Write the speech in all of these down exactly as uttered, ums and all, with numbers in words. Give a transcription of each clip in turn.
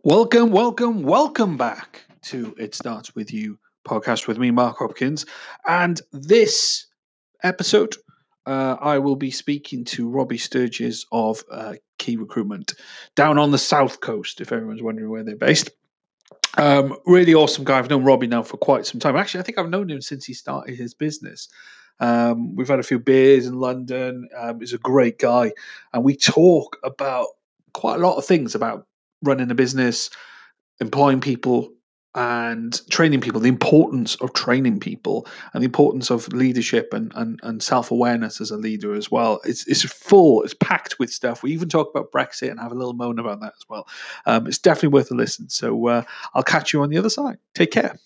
Welcome, welcome, welcome back to It Starts With You podcast with me, Mark Hopkins. And this episode, uh, I will be speaking to Robbie Sturges of uh, Key Recruitment down on the South Coast, if everyone's wondering where they're based. Um, really awesome guy. I've known Robbie now for quite some time. Actually, I think I've known him since he started his business. Um, we've had a few beers in London. Um, he's a great guy. And we talk about quite a lot of things about running a business, employing people and training people, the importance of training people and the importance of leadership and, and, and self-awareness as a leader as well. It's it's full, it's packed with stuff. We even talk about Brexit and have a little moan about that as well. Um, it's definitely worth a listen. So uh, I'll catch you on the other side. Take care.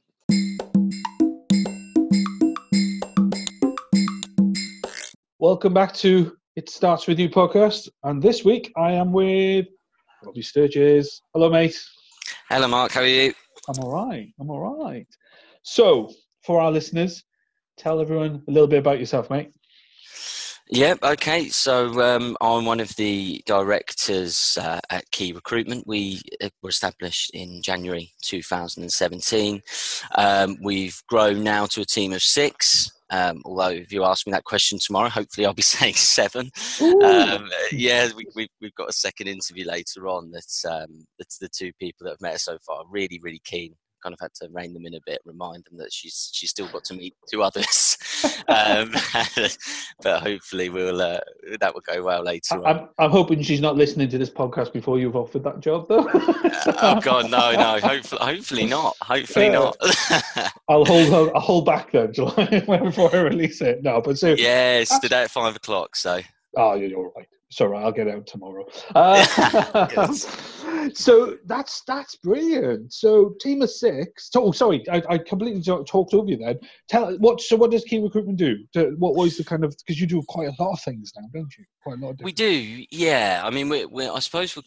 Welcome back to It Starts With You podcast. And this week I am with Robbie Sturges. Hello, mate. Hello, Mark. How are you? I'm all right. I'm all right. So, for our listeners, tell everyone a little bit about yourself, mate. Yep. Okay. So um, I'm one of the directors uh, at Key Recruitment. We were established in January two thousand seventeen. Um, we've grown now to a team of six. Um, although if you ask me that question tomorrow, hopefully I'll be saying seven. Um, yeah, we, we, we've got a second interview later on. That's um, that's the two people that have met us so far. Really, really keen. Kind of had to rein them in a bit, remind them that she's she's still got to meet two others. um, but hopefully we'll uh, that will go well later I'm, on. I'm hoping she's not listening to this podcast before you've offered that job, though. Oh God, no, no. Hopefully, hopefully not. Hopefully Yeah. not. I'll hold I'll hold back then before I release it. No, but so yeah, it's today at five o'clock. So. Oh, you're all right. It's all right. I'll get out tomorrow. Uh, so that's that's brilliant. So team of six. So, oh, sorry, I, I completely talked over you then. Tell what. So what does Key Recruitment do? What was the kind of because you do quite a lot of things now, don't you? Quite a lot. Of we do, yeah. I mean, we're, we're I suppose we're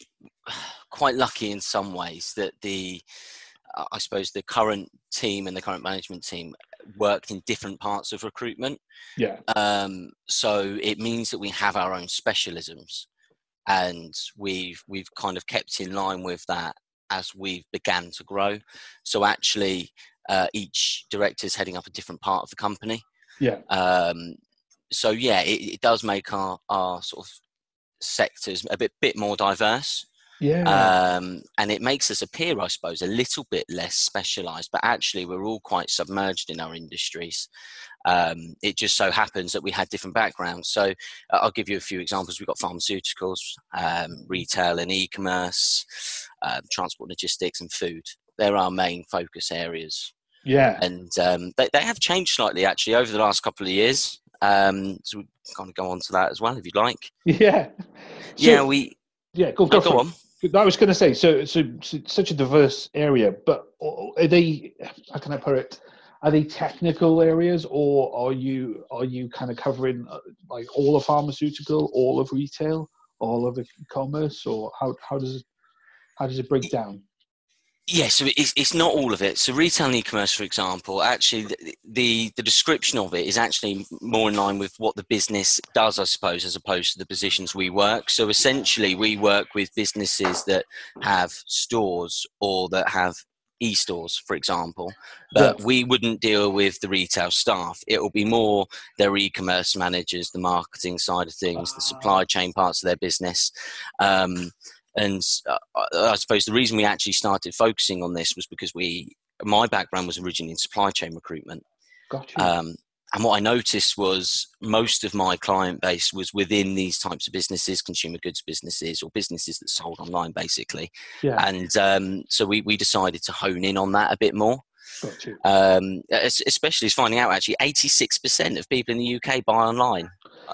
quite lucky in some ways that the I suppose the current team and the current management team worked in different parts of recruitment. Yeah. Um, so it means that we have our own specialisms, and we've we've kind of kept in line with that as we've began to grow. So actually, uh, each director is heading up a different part of the company. Yeah. Um, so yeah, it, it does make our our sort of sectors a bit bit more diverse. Yeah. Um, and it makes us appear, I suppose, a little bit less specialised, but actually we're all quite submerged in our industries. Um, it just so happens that we had different backgrounds. So uh, I'll give you a few examples. We've got pharmaceuticals, um, retail and e-commerce, uh, transport, logistics and food. They're our main focus areas. Yeah. And um, they, they have changed slightly, actually, over the last couple of years. Um, so we kind of go on to that as well, if you'd like. Yeah. So, yeah, we... Yeah, go, go, oh, go on. I was going to say, so, so, so such a diverse area, but are they, how can I put it, are they technical areas, or are you are you kind of covering uh, like all of pharmaceutical, all of retail, all of e-commerce, or how how does it how does it break down? Yeah, so it's it's not all of it. So retail and e-commerce, for example, actually the, the the description of it is actually more in line with what the business does, I suppose, as opposed to the positions we work. So essentially, we work with businesses that have stores or that have e-stores, for example, but Yeah. we wouldn't deal with the retail staff. It will be more their e-commerce managers, the marketing side of things, the supply chain parts of their business. Um, And uh, I suppose the reason we actually started focusing on this was because we, my background was originally in supply chain recruitment. Gotcha. Um, and what I noticed was most of my client base was within these types of businesses, consumer goods businesses or businesses that sold online, basically. Yeah. And um, so we, we decided to hone in on that a bit more. Gotcha. Um, especially as finding out actually eighty-six percent of people in the U K buy online.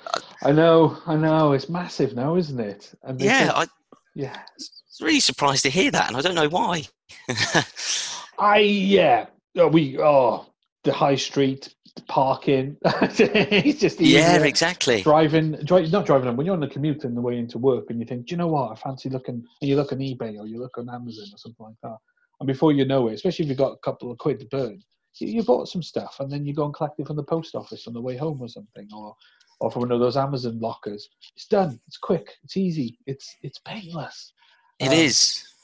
I know, I know. It's massive now, isn't it? And they Yeah, just, I, yeah. I was really surprised to hear that, and I don't know why. I yeah. Oh, we oh the high street parking. It's just easier. Yeah, exactly. Driving, dri- not driving on when you're on the commute on the way into work, and you think, do you know what? I fancy looking. And you look on eBay or you look on Amazon or something like that, and before you know it, especially if you've got a couple of quid to burn, you, you bought some stuff, and then you go and collect it from the post office on the way home or something, or or from one of those Amazon lockers. It's done. It's quick. It's easy. It's it's painless. It Um, is.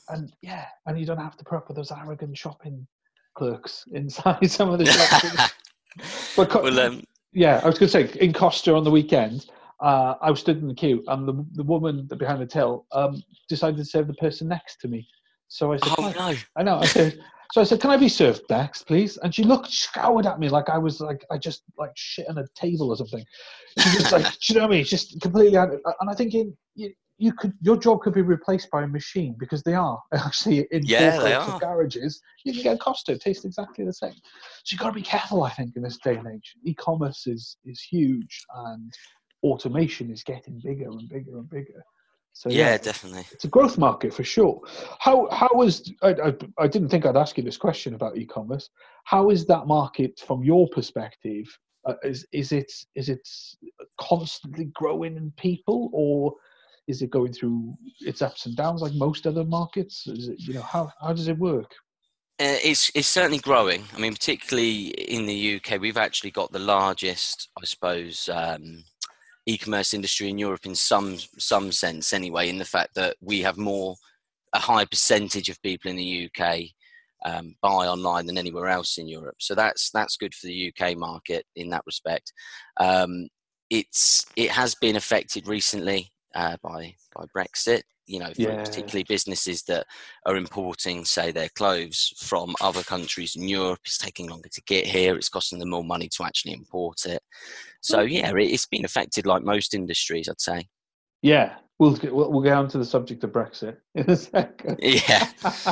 and yeah, and you don't have to put up with those arrogant shopping clerks inside some of the shops. But well, um, yeah, I was going to say, in Costa on the weekend, uh, I was stood in the queue, and the the woman behind the till um, decided to serve the person next to me. So I said, oh I, no, I know. I said, so I said, can I be served next, please? And she looked, scoured at me like I was like I just like shit on a table or something. She just like, you know what I mean? Just completely. And I'm thinking, you, you could, your job could be replaced by a machine, because they are actually in yeah, they forecourts are. of garages. You can get a Costa, it tastes exactly the same. So you've got to be careful, I think, in this day and age. E-commerce is is huge, and automation is getting bigger and bigger and bigger. So Yeah, yeah, definitely. it's a growth market for sure. How how is I, I I didn't think I'd ask you this question about e-commerce. How is that market from your perspective? Uh, is is it is it constantly growing in people, or is it going through its ups and downs like most other markets? Is it, you know, how how does it work? Uh, it's it's certainly growing. I mean, particularly in the U K, we've actually got the largest, I suppose, um, e-commerce industry in Europe in some some sense, anyway. In the fact that we have more, a high percentage of people in the U K um, buy online than anywhere else in Europe. So that's that's good for the U K market in that respect. Um, it's it has been affected recently uh, by by Brexit. You know, for Yeah. particularly businesses that are importing, say, their clothes from other countries in Europe. It's taking longer to get here. It's costing them more money to actually import it. So yeah, it, it's been affected like most industries, I'd say. Yeah, we'll get, we'll, we'll get on to the subject of Brexit in a second. Yeah.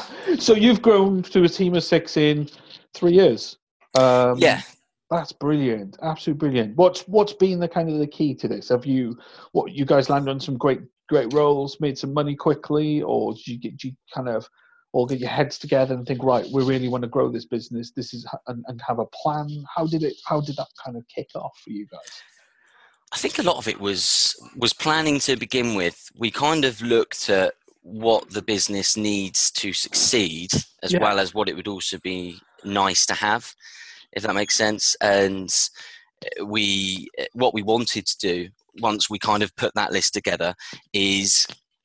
So you've grown to a team of six in three years. Um, Yeah. That's brilliant, absolutely brilliant. What's what's been the kind of the key to this? Have you what you guys landed on some great great roles, made some money quickly, or did you get did you kind of all get your heads together and think, right, we really want to grow this business, this is and, and have a plan? How did it? How did that kind of kick off for you guys? I think a lot of it was was planning to begin with. We kind of looked at what the business needs to succeed, as Yeah. well as what it would also be nice to have, if that makes sense. And we, what we wanted to do once we kind of put that list together is,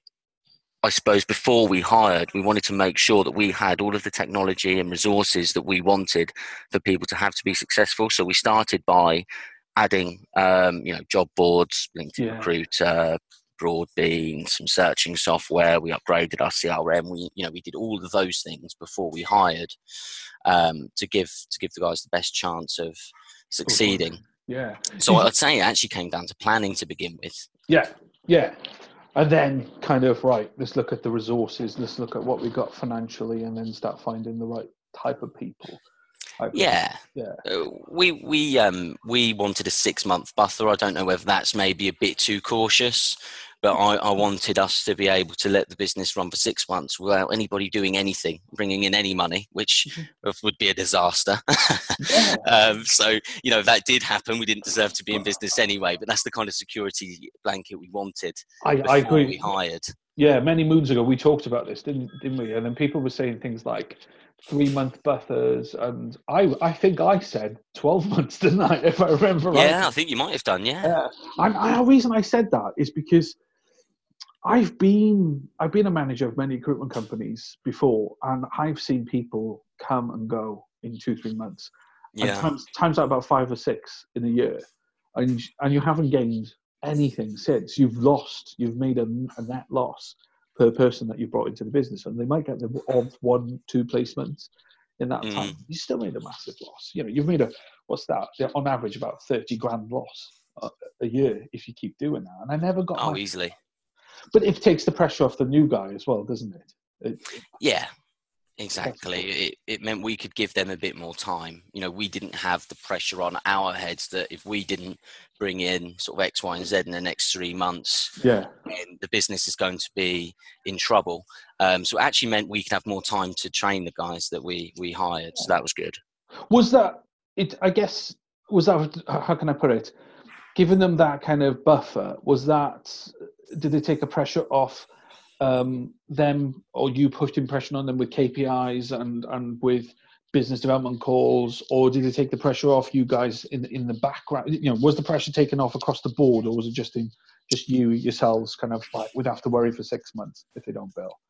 I suppose, before we hired, we wanted to make sure that we had all of the technology and resources that we wanted for people to have to be successful. So we started by adding, um, you know, job boards, LinkedIn Yeah. Recruiter, Broadbean, some searching software. We upgraded our C R M. We, you know, we did all of those things before we hired um, to give to give the guys the best chance of succeeding. Yeah. So I'd say it actually came down to planning to begin with. Yeah. Yeah. And then kind of, right, let's look at the resources, let's look at what we got financially, and then start finding the right type of people. Yeah, yeah. Uh, we we um we wanted a six month buffer. I don't know whether that's maybe a bit too cautious, but I, I wanted us to be able to let the business run for six months without anybody doing anything, bringing in any money, which would be a disaster. Yeah. um, so you know, if that did happen, we didn't deserve to be in business anyway. But that's the kind of security blanket we wanted I, before I agree. we hired. Yeah, many moons ago we talked about this, didn't didn't we? And then people were saying things like three month buffers, and I I think I said twelve months, didn't I? If I remember right. Yeah, I think you might have done. Yeah. Yeah. And, and the reason I said that is because I've been I've been a manager of many recruitment companies before, and I've seen people come and go in two three months. Yeah. And times times out about five or six in a year, and and you haven't gained anything since. You've lost. You've made a, a net loss per person that you brought into the business, and they might get the odd one two placements in that Mm. time. You still made a massive loss. You know, you've made a what's that? On average, about thirty grand loss a, a year if you keep doing that. And I never got. Oh, my, easily. But it takes the pressure off the new guy as well, doesn't it? it, it Yeah. Exactly. It, it meant we could give them a bit more time. You know, we didn't have the pressure on our heads that if we didn't bring in sort of X, Y, and Z in the next three months, yeah, then the business is going to be in trouble. Um, so it actually meant we could have more time to train the guys that we we hired. So that was good. Was that it? I guess was that. How can I put it? Giving them that kind of buffer, was that? Did they take a pressure off? Um, them or you putting pressure on them with K P Is and, and with business development calls, or did it take the pressure off you guys in in the background? You know, was the pressure taken off across the board, or was it just in just you yourselves kind of like we'd have to worry for six months if they don't bill?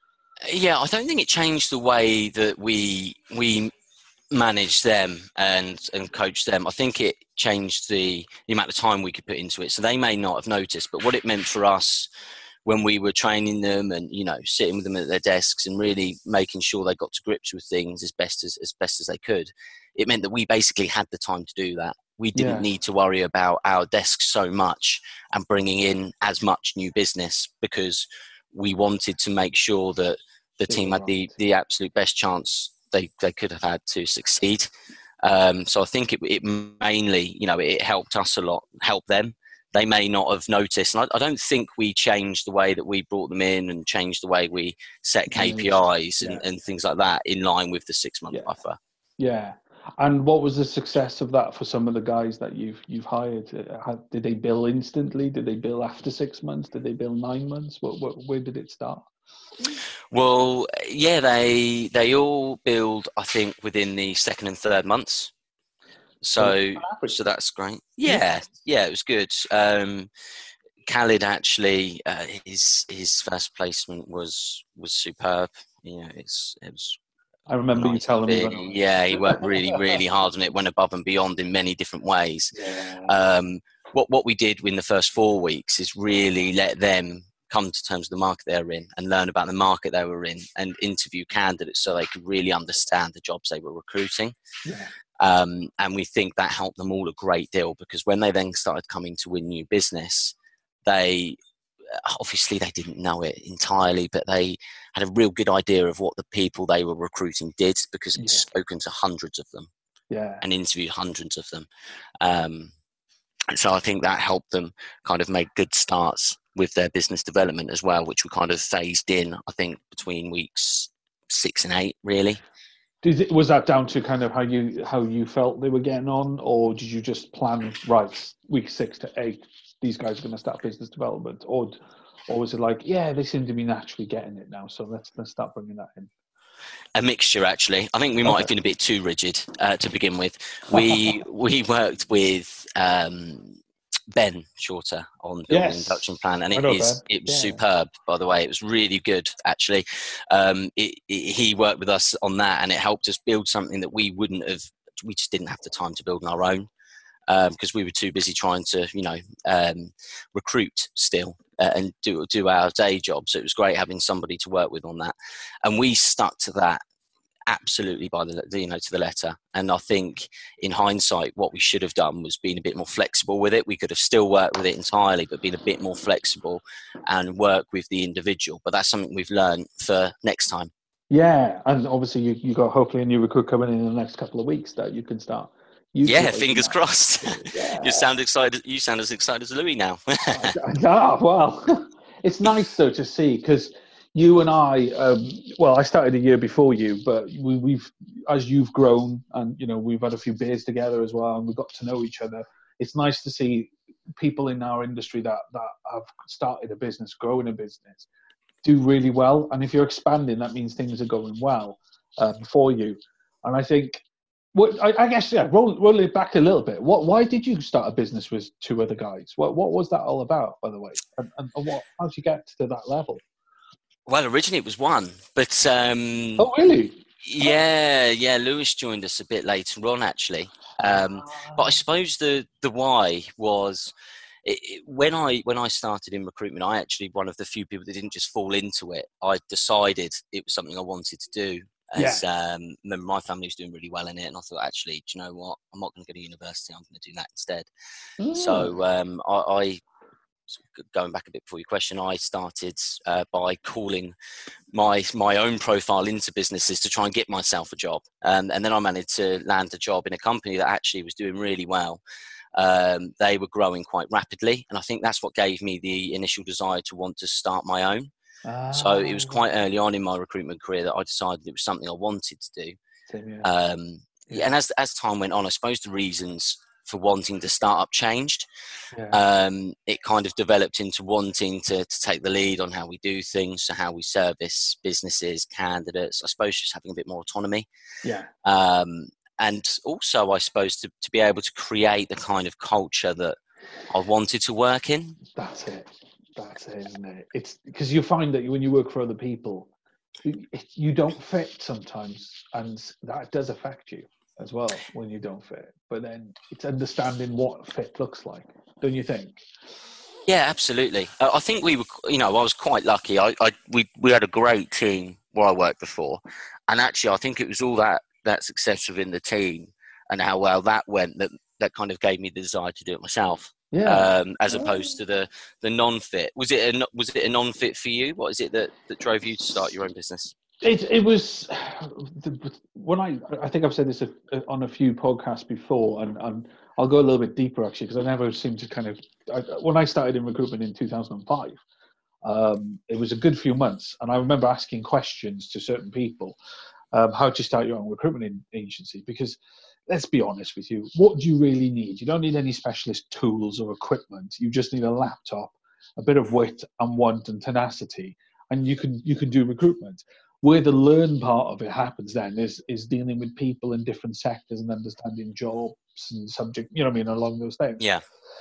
Yeah, I don't think it changed the way that we we manage them and and coach them. I think it changed the the amount of time we could put into it. So they may not have noticed, but what it meant for us when we were training them and, you know, sitting with them at their desks and really making sure they got to grips with things as best as as best as they could, it meant that we basically had the time to do that. We didn't Yeah. need to worry about our desks so much and bringing in as much new business, because we wanted to make sure that the They team were had the, right. the absolute best chance they, they could have had to succeed. Um, so I think it, it mainly, you know, it helped us a lot, helped them. They may not have noticed. And I, I don't think we changed the way that we brought them in and changed the way we set K P Is and, Yeah. and things like that in line with the six month Yeah. buffer. Yeah. And what was the success of that for some of the guys that you've you've hired? Uh, Did they bill instantly? Did they bill after six months? Did they bill nine months? What, what, where did it start? Well, yeah, they they all build, I think, within the second and third months. So so that's great. Yeah, yeah, it was good. Um, Khalid actually, uh, his his first placement was was superb. You know, it's it was I remember you nice to telling me. be. When I was... Yeah, he worked really really hard on it. Went above and beyond in many different ways. Yeah. Um, what what we did in the first four weeks is really let them come to terms with the market they're in and learn about the market they were in and interview candidates so they could really understand the jobs they were recruiting. Yeah. Um, and we think that helped them all a great deal, because when they then started coming to win new business, they obviously they didn't know it entirely, but they had a real good idea of what the people they were recruiting did, because they'd Yeah. spoken to hundreds of them Yeah. and interviewed hundreds of them. Um, and so I think that helped them kind of make good starts with their business development as well, which we kind of phased in, I think, between weeks six and eight, really. Did it, was that down to kind of how you how you felt they were getting on, or did you just plan, right, week six to eight, these guys are going to start business development, or or was it like, yeah, they seem to be naturally getting it now, so let's let's start bringing that in? A mixture, actually. I think we might Okay. have been a bit too rigid uh, to begin with. We we worked with um, Ben Shorter on building Yes. an induction plan, and I it know is Ben. it was Yeah. superb. By the way, it was really good, actually. Um, it, it, he worked with us on that, and it helped us build something that we wouldn't have. We just didn't have the time to build on our own, because um, we were too busy trying to, you know, um, recruit still uh, and do do our day job. So it was great having somebody to work with on that, and we stuck to that absolutely by the you know to the letter. And I think in hindsight, what we should have done was been a bit more flexible with it. We could have still worked with it entirely, but been a bit more flexible and work with the individual. But that's something we've learned for next time. Yeah, and obviously you you got hopefully a new recruit coming in in the next couple of weeks that you can start. Yeah, fingers that. crossed. Yeah. You sound excited. You sound as excited as Louis now. Ah, well, it's nice though to see, because you and I, um, well, I started a year before you, but we, we've, as you've grown, and you know, we've had a few beers together as well, and we've got to know each other. It's nice to see people in our industry that that have started a business, growing a business, do really well. And if you're expanding, that means things are going well um, for you. And I think, what I, I guess, yeah, roll, roll it back a little bit. What, why did you start a business with two other guys? What, what was that all about, by the way? And, and, and what, how did you get to that level? Well, originally it was one, but um, oh, really? Yeah, yeah. Lewis joined us a bit later on, actually. Um, but I suppose the the why was it, it, when I when I started in recruitment, I actually one of the few people that didn't just fall into it. I decided it was something I wanted to do. As Yeah. um, remember, my family was doing really well in it, and I thought, actually, do you know what? I'm not going to go to university. I'm going to do that instead. Oh. So um, I. I going back a bit before your question, I started uh, by calling my my own profile into businesses to try and get myself a job. Um, and then I managed to land a job in a company that actually was doing really well. Um, they were growing quite rapidly. And I think that's what gave me the initial desire to want to start my own. Ah, so it was quite early on in my recruitment career that I decided it was something I wanted to do. Same here. Um, yeah. And as, as time went on, I suppose the reasons for wanting to start up changed. Yeah. Um, it kind of developed into wanting to, to take the lead on how we do things, so how we service businesses, candidates. I suppose just having a bit more autonomy. Yeah. Um, and also, I suppose, to, to be able to create the kind of culture that I wanted to work in. That's it. That's it, isn't it? It's because you find that when you work for other people, you don't fit sometimes, and that does affect you as well when you don't fit. But then it's understanding what fit looks like, don't you think? Yeah, absolutely. Uh, I think we were, you know, I was quite lucky. I, I, we, we had a great team where I worked before, and actually, I think it was all that that success within the team and how well that went that that kind of gave me the desire to do it myself. Yeah. Um, as opposed to the the non-fit. Was it a was it a non-fit for you? What is it that, that drove you to start your own business? It it was when I I think I've said this on a few podcasts before, and, and I'll go a little bit deeper actually, because I never seem to kind of I, when I started in recruitment in two thousand five, um, it was a good few months, and I remember asking questions to certain people, um, how to start your own recruitment agency, because let's be honest with you, what do you really need? You don't need any specialist tools or equipment. You just need a laptop, a bit of wit and want and tenacity, and you can you can do recruitment. Where the learn part of it happens then is is dealing with people in different sectors and understanding jobs and subject, you know what I mean, along those things. Yeah.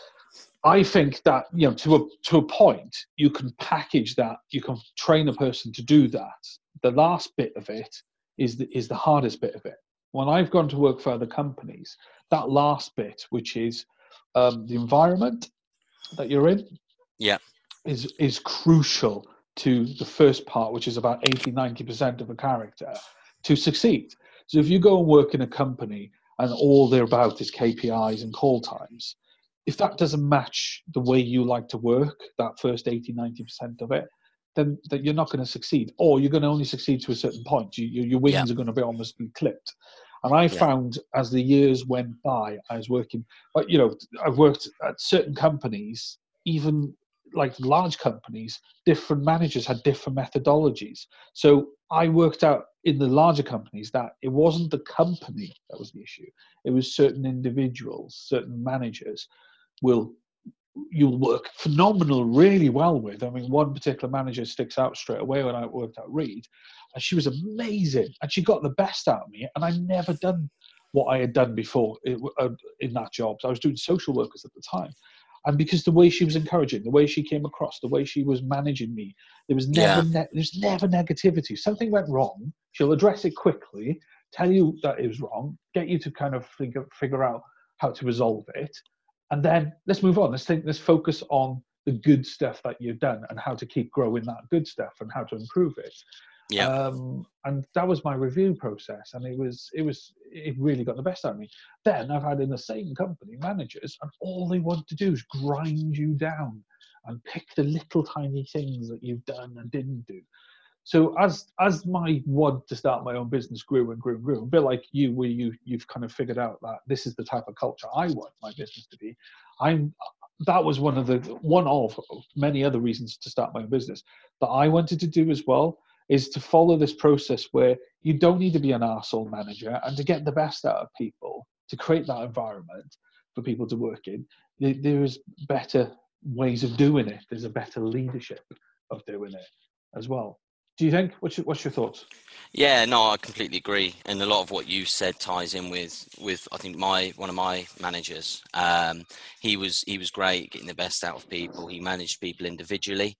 I think that, you know, to a to a point, you can package that, you can train a person to do that. The last bit of it is the, is the hardest bit of it. When I've gone to work for other companies, that last bit, which is um, the environment that you're in, yeah, is is crucial to the first part, which is about eighty, ninety percent of a character, to succeed. So if you go and work in a company and all they're about is K P Is and call times, if that doesn't match the way you like to work, that first eighty, ninety percent of it, then that you're not going to succeed, or you're going to only succeed to a certain point. You, you, your wings yeah. are going to be almost be clipped. And I yeah. found as the years went by, I was working, but you know, I've worked at certain companies, even like large companies, different managers had different methodologies. So I worked out in the larger companies that it wasn't the company that was the issue. It was certain individuals, certain managers will you'll work phenomenal, really well with. I mean, one particular manager sticks out straight away when I worked at Reed, and she was amazing, and she got the best out of me, and I'd never done what I had done before in, uh, in that job. So I was doing social workers at the time. And because the way she was encouraging, the way she came across, the way she was managing me, there was never yeah. ne- there's never negativity. Something went wrong, she'll address it quickly, tell you that it was wrong, get you to kind of figure, figure out how to resolve it, and then let's move on. Let's think. Let's focus on the good stuff that you've done and how to keep growing that good stuff and how to improve it. Yeah. Um, and that was my review process, and it was it was it really got the best out of me. Then I've had in the same company managers, and all they want to do is grind you down and pick the little tiny things that you've done and didn't do. So as as my want to start my own business grew and grew and grew, a bit like you, where you you've kind of figured out that this is the type of culture I want my business to be. I'm that was one of the one of many other reasons to start my own business that I wanted to do as well, is to follow this process where you don't need to be an arsehole manager, and to get the best out of people, to create that environment for people to work in, there is better ways of doing it. There's a better leadership of doing it as well. Do you think? What's your, what's your thoughts? Yeah, no, I completely agree, and a lot of what you said ties in with, with I think my one of my managers. Um, he was he was great, getting the best out of people. He managed people individually,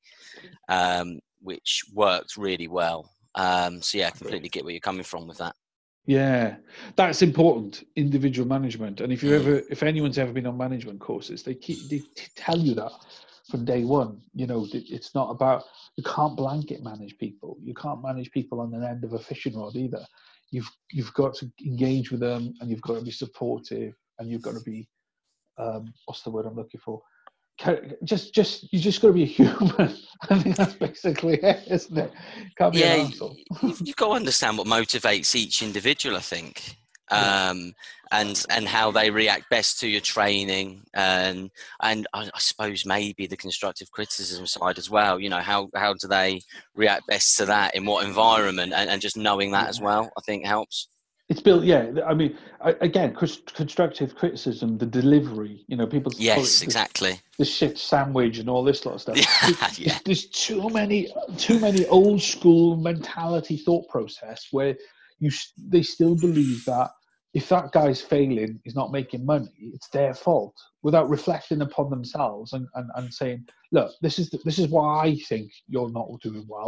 um, which worked really well. Um, so yeah, I completely get where you're coming from with that. Yeah, that's important, individual management. And if you ever, if anyone's ever been on management courses, they keep they tell you that from day one. You know, it's not about, you can't blanket manage people. You can't manage people on the end of a fishing rod either. You've you've got to engage with them, and you've got to be supportive, and you've got to be um, what's the word I'm looking for? Just, just you just got to be a human. I think that's basically it, isn't it? Can't be yeah, an arsehole. you've, you've got to understand what motivates each individual, I think. Um, and and how they react best to your training, and and I, I suppose maybe the constructive criticism side as well. You know, how how do they react best to that, in what environment, and, and just knowing that yeah. as well, I think helps. It's built, yeah. I mean, again, constructive criticism, the delivery. You know, people. Yes, the, exactly. The shit sandwich and all this sort of stuff. yeah. There's, there's too many, too many old school mentality, thought process where you they still believe that if that guy's failing, he's not making money, it's their fault, without reflecting upon themselves and, and, and saying, look, this is the, this is why I think you're not doing well.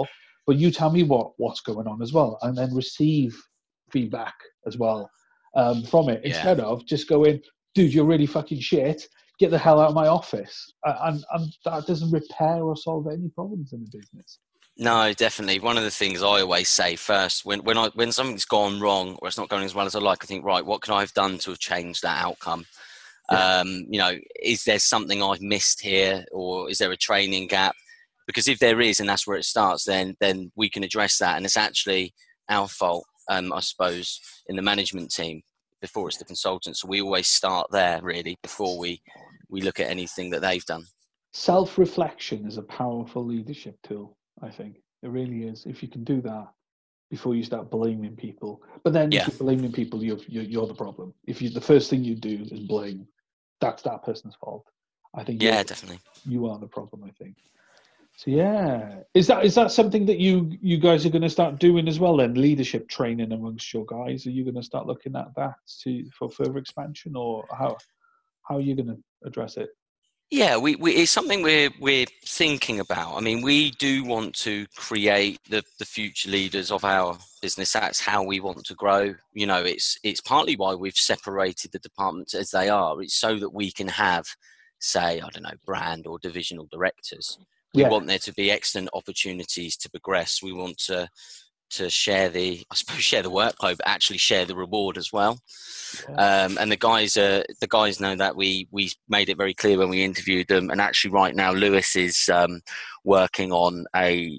but you tell me what what's going on as well, and then receive feedback as well um, from it, Yeah. instead of just going, dude, you're really fucking shit. Get the hell out of my office. And, and that doesn't repair or solve any problems in the business. No, definitely. One of the things I always say first, when when I when something's gone wrong or it's not going as well as I like, I think, right, what can I have done to have changed that outcome? Yeah. Um, you know, is there something I've missed here, or is there a training gap? Because if there is, and that's where it starts, then then we can address that, and it's actually our fault, um, I suppose, in the management team before it's the consultants. So we always start there, really, before we we look at anything that they've done. Self-reflection is a powerful leadership tool, I think. It really is. If you can do that before you start blaming people. But then yeah. if you're blaming people, you're, you're, you're the problem. If you the first thing you do is blame, that's that person's fault. I think yeah, definitely. You are the problem, I think. So yeah. Is that is that something that you, you guys are going to start doing as well then? Leadership training amongst your guys? Are you going to start looking at that to for further expansion, or how how are you going to address it? Yeah, we, we it's something we're we're thinking about. I mean, we do want to create the, the future leaders of our business. That's how we want to grow. You know, it's it's partly why we've separated the departments as they are. It's so that we can have, say, I don't know, brand or divisional directors. We yeah. want there to be excellent opportunities to progress. We want to to share the, I suppose, share the workload, but actually share the reward as well. Yeah. Um, and the guys, uh, the guys know that we we made it very clear when we interviewed them. And actually, right now, Lewis is um, working on a,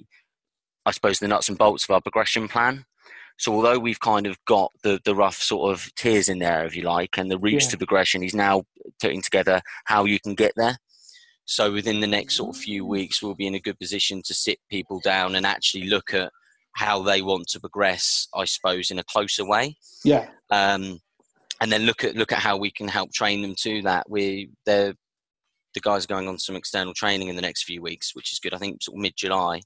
I suppose, the nuts and bolts of our progression plan. So although we've kind of got the the rough sort of tiers in there, if you like, and the routes yeah. to progression, he's now putting together how you can get there. So within the next sort of few weeks, we'll be in a good position to sit people down and actually look at how they want to progress, I suppose, in a closer way. Yeah. Um, and then look at look at how we can help train them to that. We the the guys are going on some external training in the next few weeks, which is good. I think sort of mid July.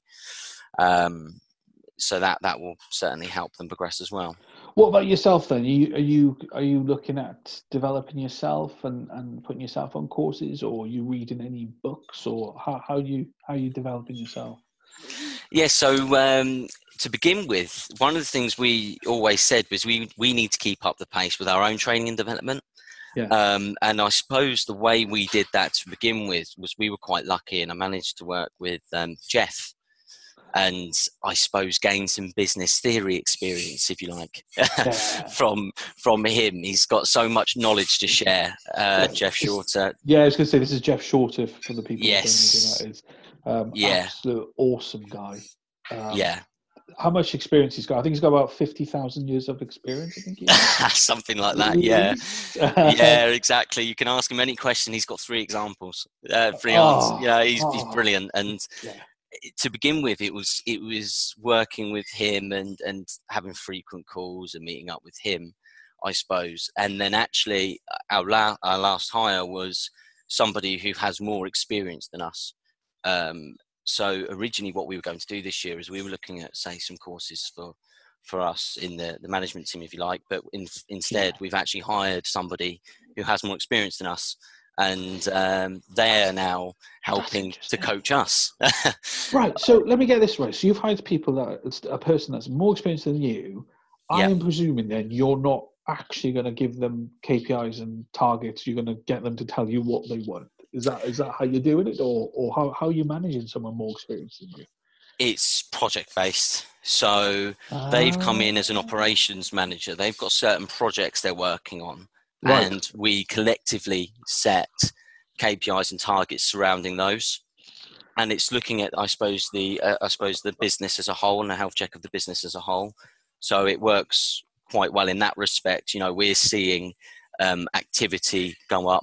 Um, so that that will certainly help them progress as well. What about yourself then? Are you are you, are you looking at developing yourself and, and putting yourself on courses, or are you reading any books, or how how you how are you developing yourself? Yeah, so um, to begin with, one of the things we always said was we we need to keep up the pace with our own training and development. Yeah. Um, and I suppose the way we did that to begin with was we were quite lucky, and I managed to work with um, Jeff. And I suppose gain some business theory experience, if you like, yeah. from from him. He's got so much knowledge to share. Uh, yeah. Jeff Shorter. Yeah, I was going to say this is Jeff Shorter for the people yes. who don't know who that is. Um, yeah, absolute awesome guy. Um, yeah. How much experience he's got? I think he's got about fifty thousand years of experience. I think he has. Something like that. Yeah, yeah, exactly. You can ask him any question. He's got three examples, uh, three oh, answers. Yeah, he's oh. he's brilliant. And yeah. to begin with, it was it was working with him and and having frequent calls and meeting up with him, I suppose. And then actually, our la- our last hire was somebody who has more experience than us. Um, so originally, what we were going to do this year is we were looking at, say, some courses for for us in the, the management team, if you like. But in, instead, yeah. we've actually hired somebody who has more experience than us. And um, they are now helping to coach us. Right. So let me get this right. So you've hired people that a person that's more experienced than you. I am presuming then you're not actually going to give them K P Is and targets. You're going to get them to tell you what they want. Is that is that how you're doing it, or or how how are you managing someone more experienced than you? It's project based. So uh, they've come in as an operations manager. They've got certain projects they're working on. Right. And we collectively set K P Is and targets surrounding those, and it's looking at, I suppose, the uh, I suppose the business as a whole and a health check of the business as a whole. So it works quite well in that respect. You know, we're seeing um, activity go up,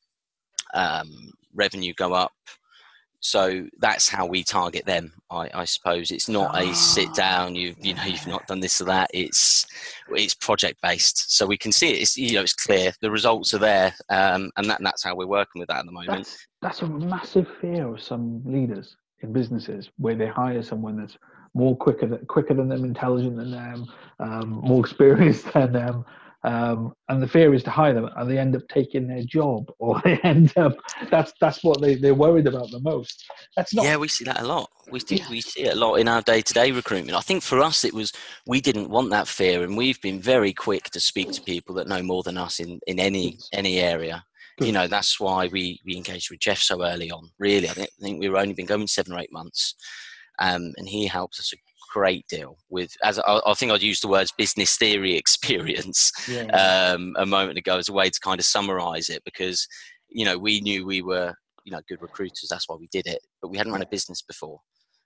um, revenue go up. So that's how we target them, I, I suppose. It's not a sit down, you you know, you've not done this or that. It's it's project based, so we can see it. It's, you know, it's clear. The results are there, um, and that and that's how we're working with that at the moment. That's, that's a massive fear of some leaders in businesses, where they hire someone that's more quicker than, quicker than them, intelligent than them, um, more experienced than them, Um, and the fear is to hire them, and they end up taking their job, or they end up that's that's what they they're worried about the most. That's not. Yeah, we see that a lot. We do. Yeah. We see it a lot in our day-to-day recruitment. I think for us, it was we didn't want that fear, and we've been very quick to speak to people that know more than us in, in any Good. any area. Good. You know, that's why we, we engaged with Jeff so early on. Really, I think, I think we've only been going seven or eight months, um, and he helped us a great deal with. As I, I think I'd used the words business theory experience Yeah. um, a moment ago as a way to kind of summarise it, because you know we knew we were you know good recruiters. That's why we did it, but we hadn't run a business before,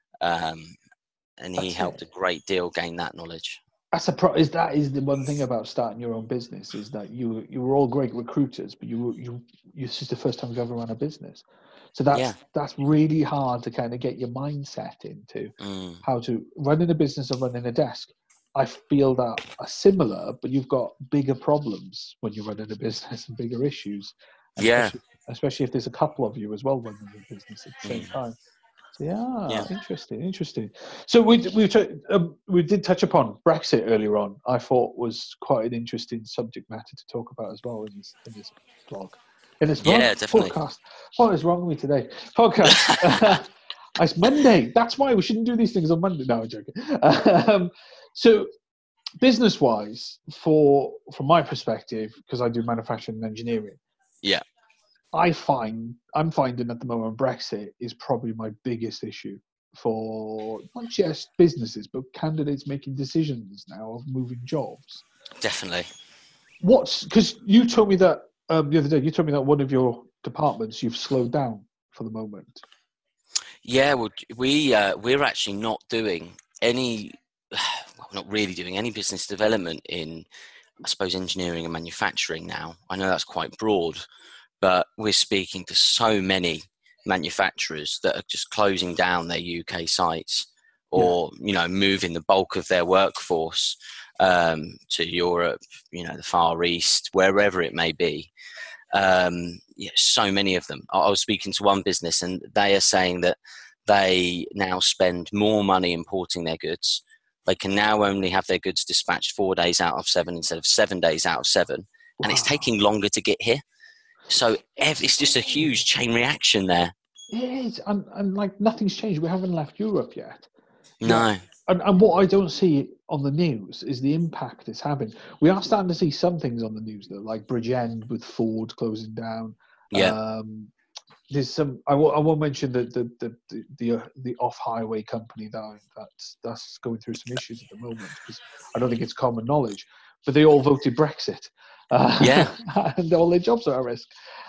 um, and he That's helped it. a great deal gain that knowledge. That's a pro- is that is the one thing about starting your own business, is that you you were all great recruiters, but you you you this is the first time you've ever run a business, so that's Yeah. that's really hard to kind of get your mindset into Mm. how to running a business or running a desk. I feel that are similar, but you've got bigger problems when you're running a business and bigger issues, Yeah. especially especially if there's a couple of you as well running the business at the same Mm. time. So yeah, Yeah. interesting, interesting. So we we um, we did touch upon Brexit earlier on. I thought was quite an interesting subject matter to talk about as well in this in this blog, in this blog Yeah, definitely. podcast. What is wrong with me today? Podcast. It's Monday. That's why we shouldn't do these things on Monday. No, I'm joking. Um, so business-wise, for from my perspective, because I do manufacturing and engineering. Yeah. I find I'm finding at the moment Brexit is probably my biggest issue for not just businesses but candidates making decisions now of moving jobs. Definitely. What's because you told me that um, the other day you told me that one of your departments you've slowed down for the moment. Yeah, well, we uh, we're actually not doing any, well, not really doing any business development in, I suppose, engineering and manufacturing now. I know that's quite broad. But we're speaking to so many manufacturers that are just closing down their U K sites, or yeah. you know, moving the bulk of their workforce um, to Europe, you know, the Far East, wherever it may be. Um, yeah, so many of them. I was speaking to one business, and they are saying that they now spend more money importing their goods. They can now only have their goods dispatched four days out of seven instead of seven days out of seven, and wow. it's taking longer to get here. So it's just a huge chain reaction there. It is, and, and like nothing's changed. We haven't left Europe yet. No. Yeah. And, and what I don't see on the news is the impact it's having. We are starting to see some things on the news, though, like Bridgend with Ford closing down. Yeah. Um, there's some. I won't, I won't mention the the the the, the, uh, the off-highway company that that's that's going through some issues at the moment, because I don't think it's common knowledge. But they all voted Brexit. Uh, yeah. And all their jobs are at risk.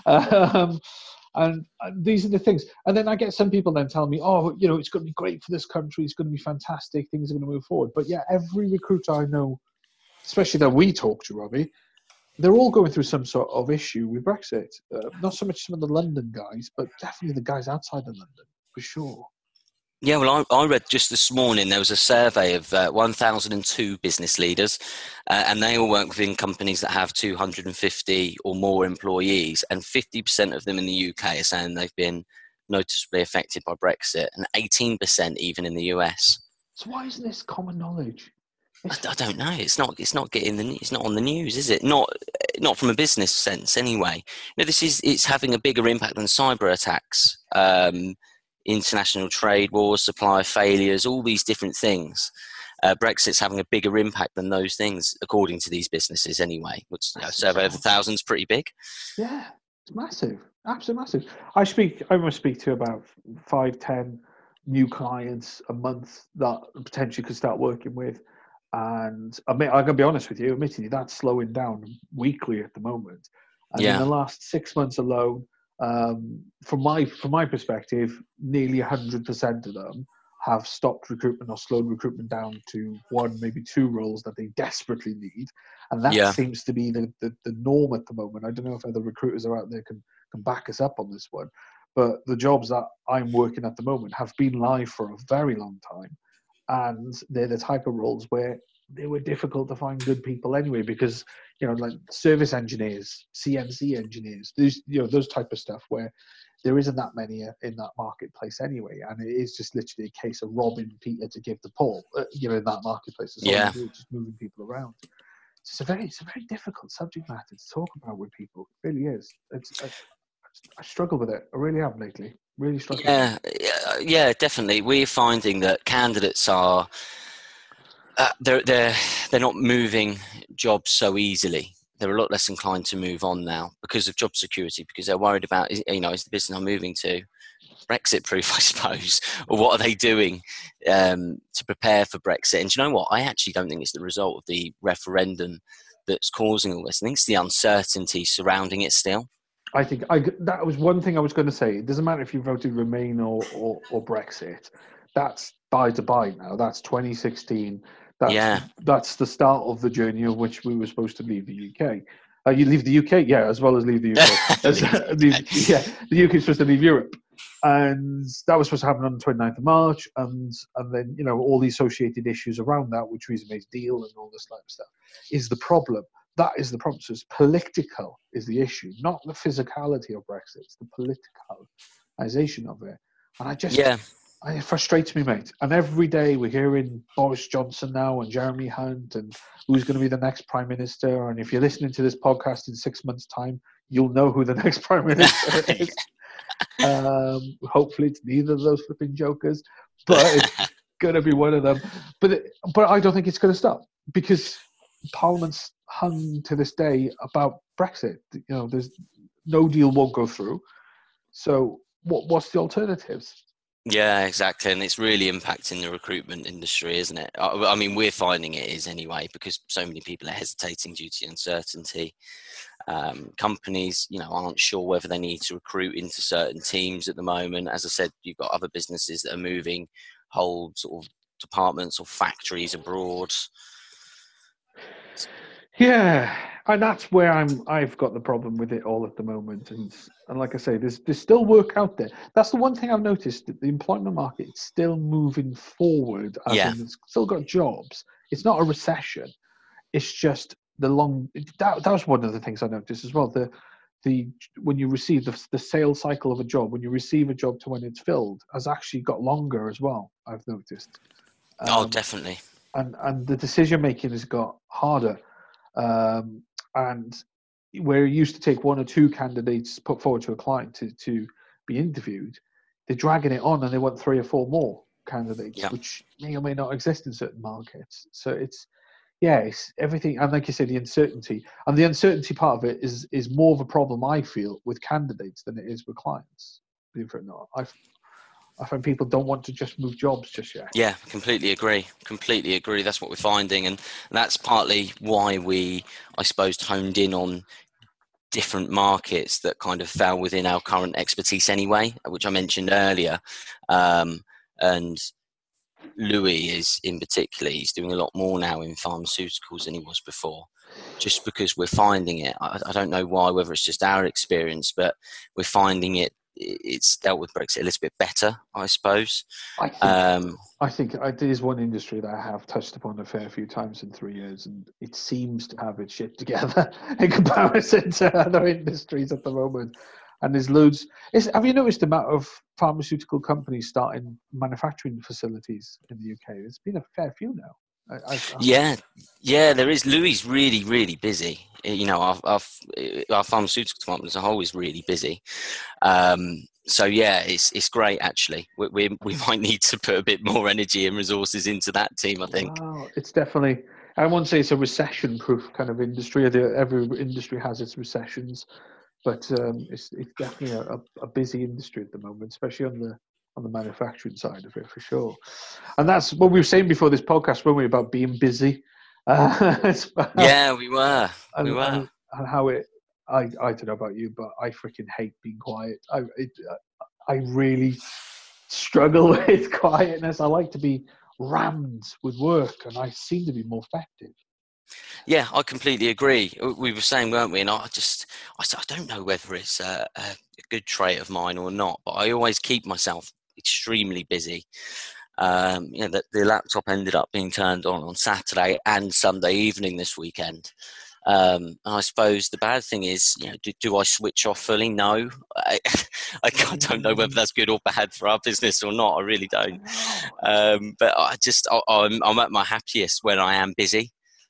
Um, and, and these are the things. And then I get some people then tell me, oh, you know, it's going to be great for this country. It's going to be fantastic. Things are going to move forward. But yeah, every recruiter I know, especially that we talk to, Robbie, they're all going through some sort of issue with Brexit. Uh, not so much some of the London guys, but definitely the guys outside of London, for sure. Yeah, well, I, I read just this morning there was a survey of uh, one thousand two business leaders, uh, and they all work within companies that have two hundred fifty or more employees, and fifty percent of them in the U K are saying they've been noticeably affected by Brexit, and eighteen percent even in the U S. So why isn't this common knowledge? I, I don't know. It's not. It's not getting the. It's not on the news, is it? Not. Not from a business sense, anyway. You know, this is. It's having a bigger impact than cyber attacks. Um, international trade wars, supplier failures, all these different things. Uh, Brexit's having a bigger impact than those things, according to these businesses anyway, which you know, survey of a thousand's pretty big. Yeah, it's massive, absolutely massive. I speak, I must speak to about five, ten new clients a month that potentially could start working with. And I mean, I'm going to be honest with you, admittedly, that's slowing down weekly at the moment. And yeah. in the last six months alone, Um, from my from my perspective, nearly one hundred percent of them have stopped recruitment or slowed recruitment down to one, maybe two roles that they desperately need, and that yeah. seems to be the, the, the norm at the moment. I don't know if other recruiters are out there can can back us up on this one, but the jobs that I'm working at the moment have been live for a very long time, and they're the type of roles where they were difficult to find good people anyway, because you know, like service engineers, C N C engineers, those you know those type of stuff where there isn't that many in that marketplace anyway, and it is just literally a case of robbing Peter to give the Paul, uh, you know, in that marketplace. That's all yeah. you do, just moving people around. it's a very it's a very difficult subject matter to talk about with people. It really is. It's I, I struggle with it. I really have lately. Really struggling. Yeah, yeah, yeah, definitely. We're finding that candidates are uh, they're they're they're not moving jobs so easily. They're a lot less inclined to move on now because of job security, because they're worried about, you know, is the business I'm moving to Brexit proof, I suppose, or what are they doing um, to prepare for Brexit? And do you know what? I actually don't think it's the result of the referendum that's causing all this. I think it's the uncertainty surrounding it still. I think I, that was one thing I was going to say. It doesn't matter if you voted Remain or, or, or Brexit. That's by to by now. That's twenty sixteen. That's, yeah. That's the start of the journey of which we were supposed to leave the U K. Uh, you leave the U K, yeah, as well as leave the U K. As, the, yeah, the U K is supposed to leave Europe. And that was supposed to happen on the twenty-ninth of March. And, and then, you know, all the associated issues around that, which Theresa May's deal and all this type of stuff, is the problem. That is the problem. So it's political is the issue, not the physicality of Brexit. It's the politicalisation of it. And I just, yeah. it frustrates me, mate. And every day we're hearing Boris Johnson now and Jeremy Hunt and who's going to be the next Prime Minister. And if you're listening to this podcast in six months' time, you'll know who the next Prime Minister is. um, hopefully it's neither of those flipping jokers, but it's going to be one of them. But it, but I don't think it's going to stop because Parliament's hung to this day about Brexit. You know, there's no deal won't go through. So what what's the alternatives? Yeah, exactly. And it's really impacting the recruitment industry, isn't it? I, I mean, we're finding it is anyway, because so many people are hesitating due to uncertainty. Um, companies, you know, aren't sure whether they need to recruit into certain teams at the moment. As I said, you've got other businesses that are moving whole sort of departments or factories abroad. Yeah, and that's where I'm. I've got the problem with it all at the moment, and and like I say, there's there's still work out there. That's the one thing I've noticed: that the employment market is still moving forward. As Yeah, in it's still got jobs. It's not a recession. It's just the long. That that was one of the things I noticed as well. The the when you receive the the sales cycle of a job, when you receive a job to when it's filled, has actually got longer as well. I've noticed. Um, oh, definitely. And and the decision making has got harder. Um, and where it used to take one or two candidates put forward to a client to, to be interviewed, they're dragging it on and they want three or four more candidates, yeah. which may or may not exist in certain markets. So it's, yeah, it's everything. And like you said, the uncertainty. And the uncertainty part of it is is more of a problem, I feel, with candidates than it is with clients, believe it or not. I've, I find people don't want to just move jobs just yet. Yeah, completely agree. Completely agree. That's what we're finding. And that's partly why we, I suppose, honed in on different markets that kind of fell within our current expertise anyway, which I mentioned earlier. Um, and Louis is in particular, he's doing a lot more now in pharmaceuticals than he was before, just because we're finding it. I, I don't know why, whether it's just our experience, but we're finding it it's dealt with Brexit a little bit better, I suppose. I think, um, I think it is one industry that I have touched upon a fair few times in three years, and it seems to have its shit together in comparison to other industries at the moment. And there's loads. Is, have you noticed the amount of pharmaceutical companies starting manufacturing facilities in the U K? There's been a fair few now. I, I, yeah, yeah, there is. Louis really, really busy. You know, our, our, our pharmaceutical department as a whole is really busy. Um, so yeah, it's it's great actually. We, we we might need to put a bit more energy and resources into that team, I think. Wow, it's definitely. I won't say it's a recession-proof kind of industry. Every industry has its recessions, but um, it's it's definitely a, a busy industry at the moment, especially on the on the manufacturing side of it, for sure. And that's what we were saying before this podcast, weren't we, about being busy? Uh, yeah, we were. And, we were. And, and how it, I, I don't know about you, but I freaking hate being quiet. I, it, I really struggle with quietness. I like to be rammed with work, and I seem to be more effective. Yeah, I completely agree. We were saying, weren't we? And I just, I, I don't know whether it's a, a good trait of mine or not, but I always keep myself extremely busy. Um, you know, the, the laptop ended up being turned on on Saturday and Sunday evening this weekend. Um, and I suppose the bad thing is, you know, do, do I switch off fully? No, I, I don't know whether that's good or bad for our business or not. I really don't. Um, but I just, I, I'm, I'm at my happiest when I am busy.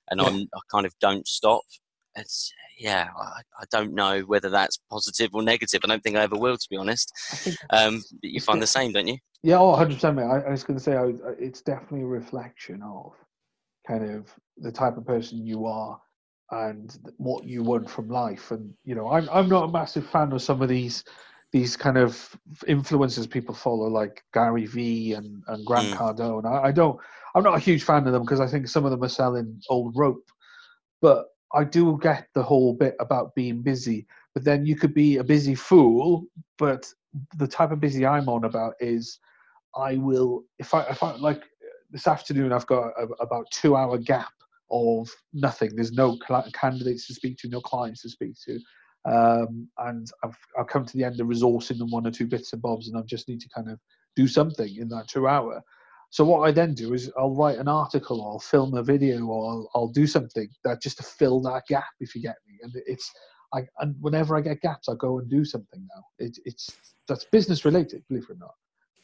and Yeah. I'm, I kind of don't stop. It's, yeah, I, I don't know whether that's positive or negative. I don't think I ever will, to be honest. I think Um, but you it's find the def- same, don't you? yeah, oh, one hundred percent, mate. I, I was going to say, I, I- it's definitely a reflection of kind of the type of person you are and th- what you want from life. And you know, I'm I'm not a massive fan of some of these these kind of influencers people follow, like Gary Vee and and Grant Mm, Cardone. I, I don't. I'm not a huge fan of them because I think some of them are selling old rope. But I do get the whole bit about being busy. But then you could be a busy fool. But the type of busy I'm on about is I will if I if I like this afternoon I've got a, about two hour gap of nothing. There's no cl- candidates to speak to, no clients to speak to, um, and I've I've come to the end of resourcing them one or two bits and bobs, and I just need to kind of do something in that two hour. So what I then do is I'll write an article, or I'll film a video, or I'll, I'll do something that just to fill that gap, if you get me. And it's I and whenever I get gaps, I go and do something now. It, it's that's business related, believe it or not.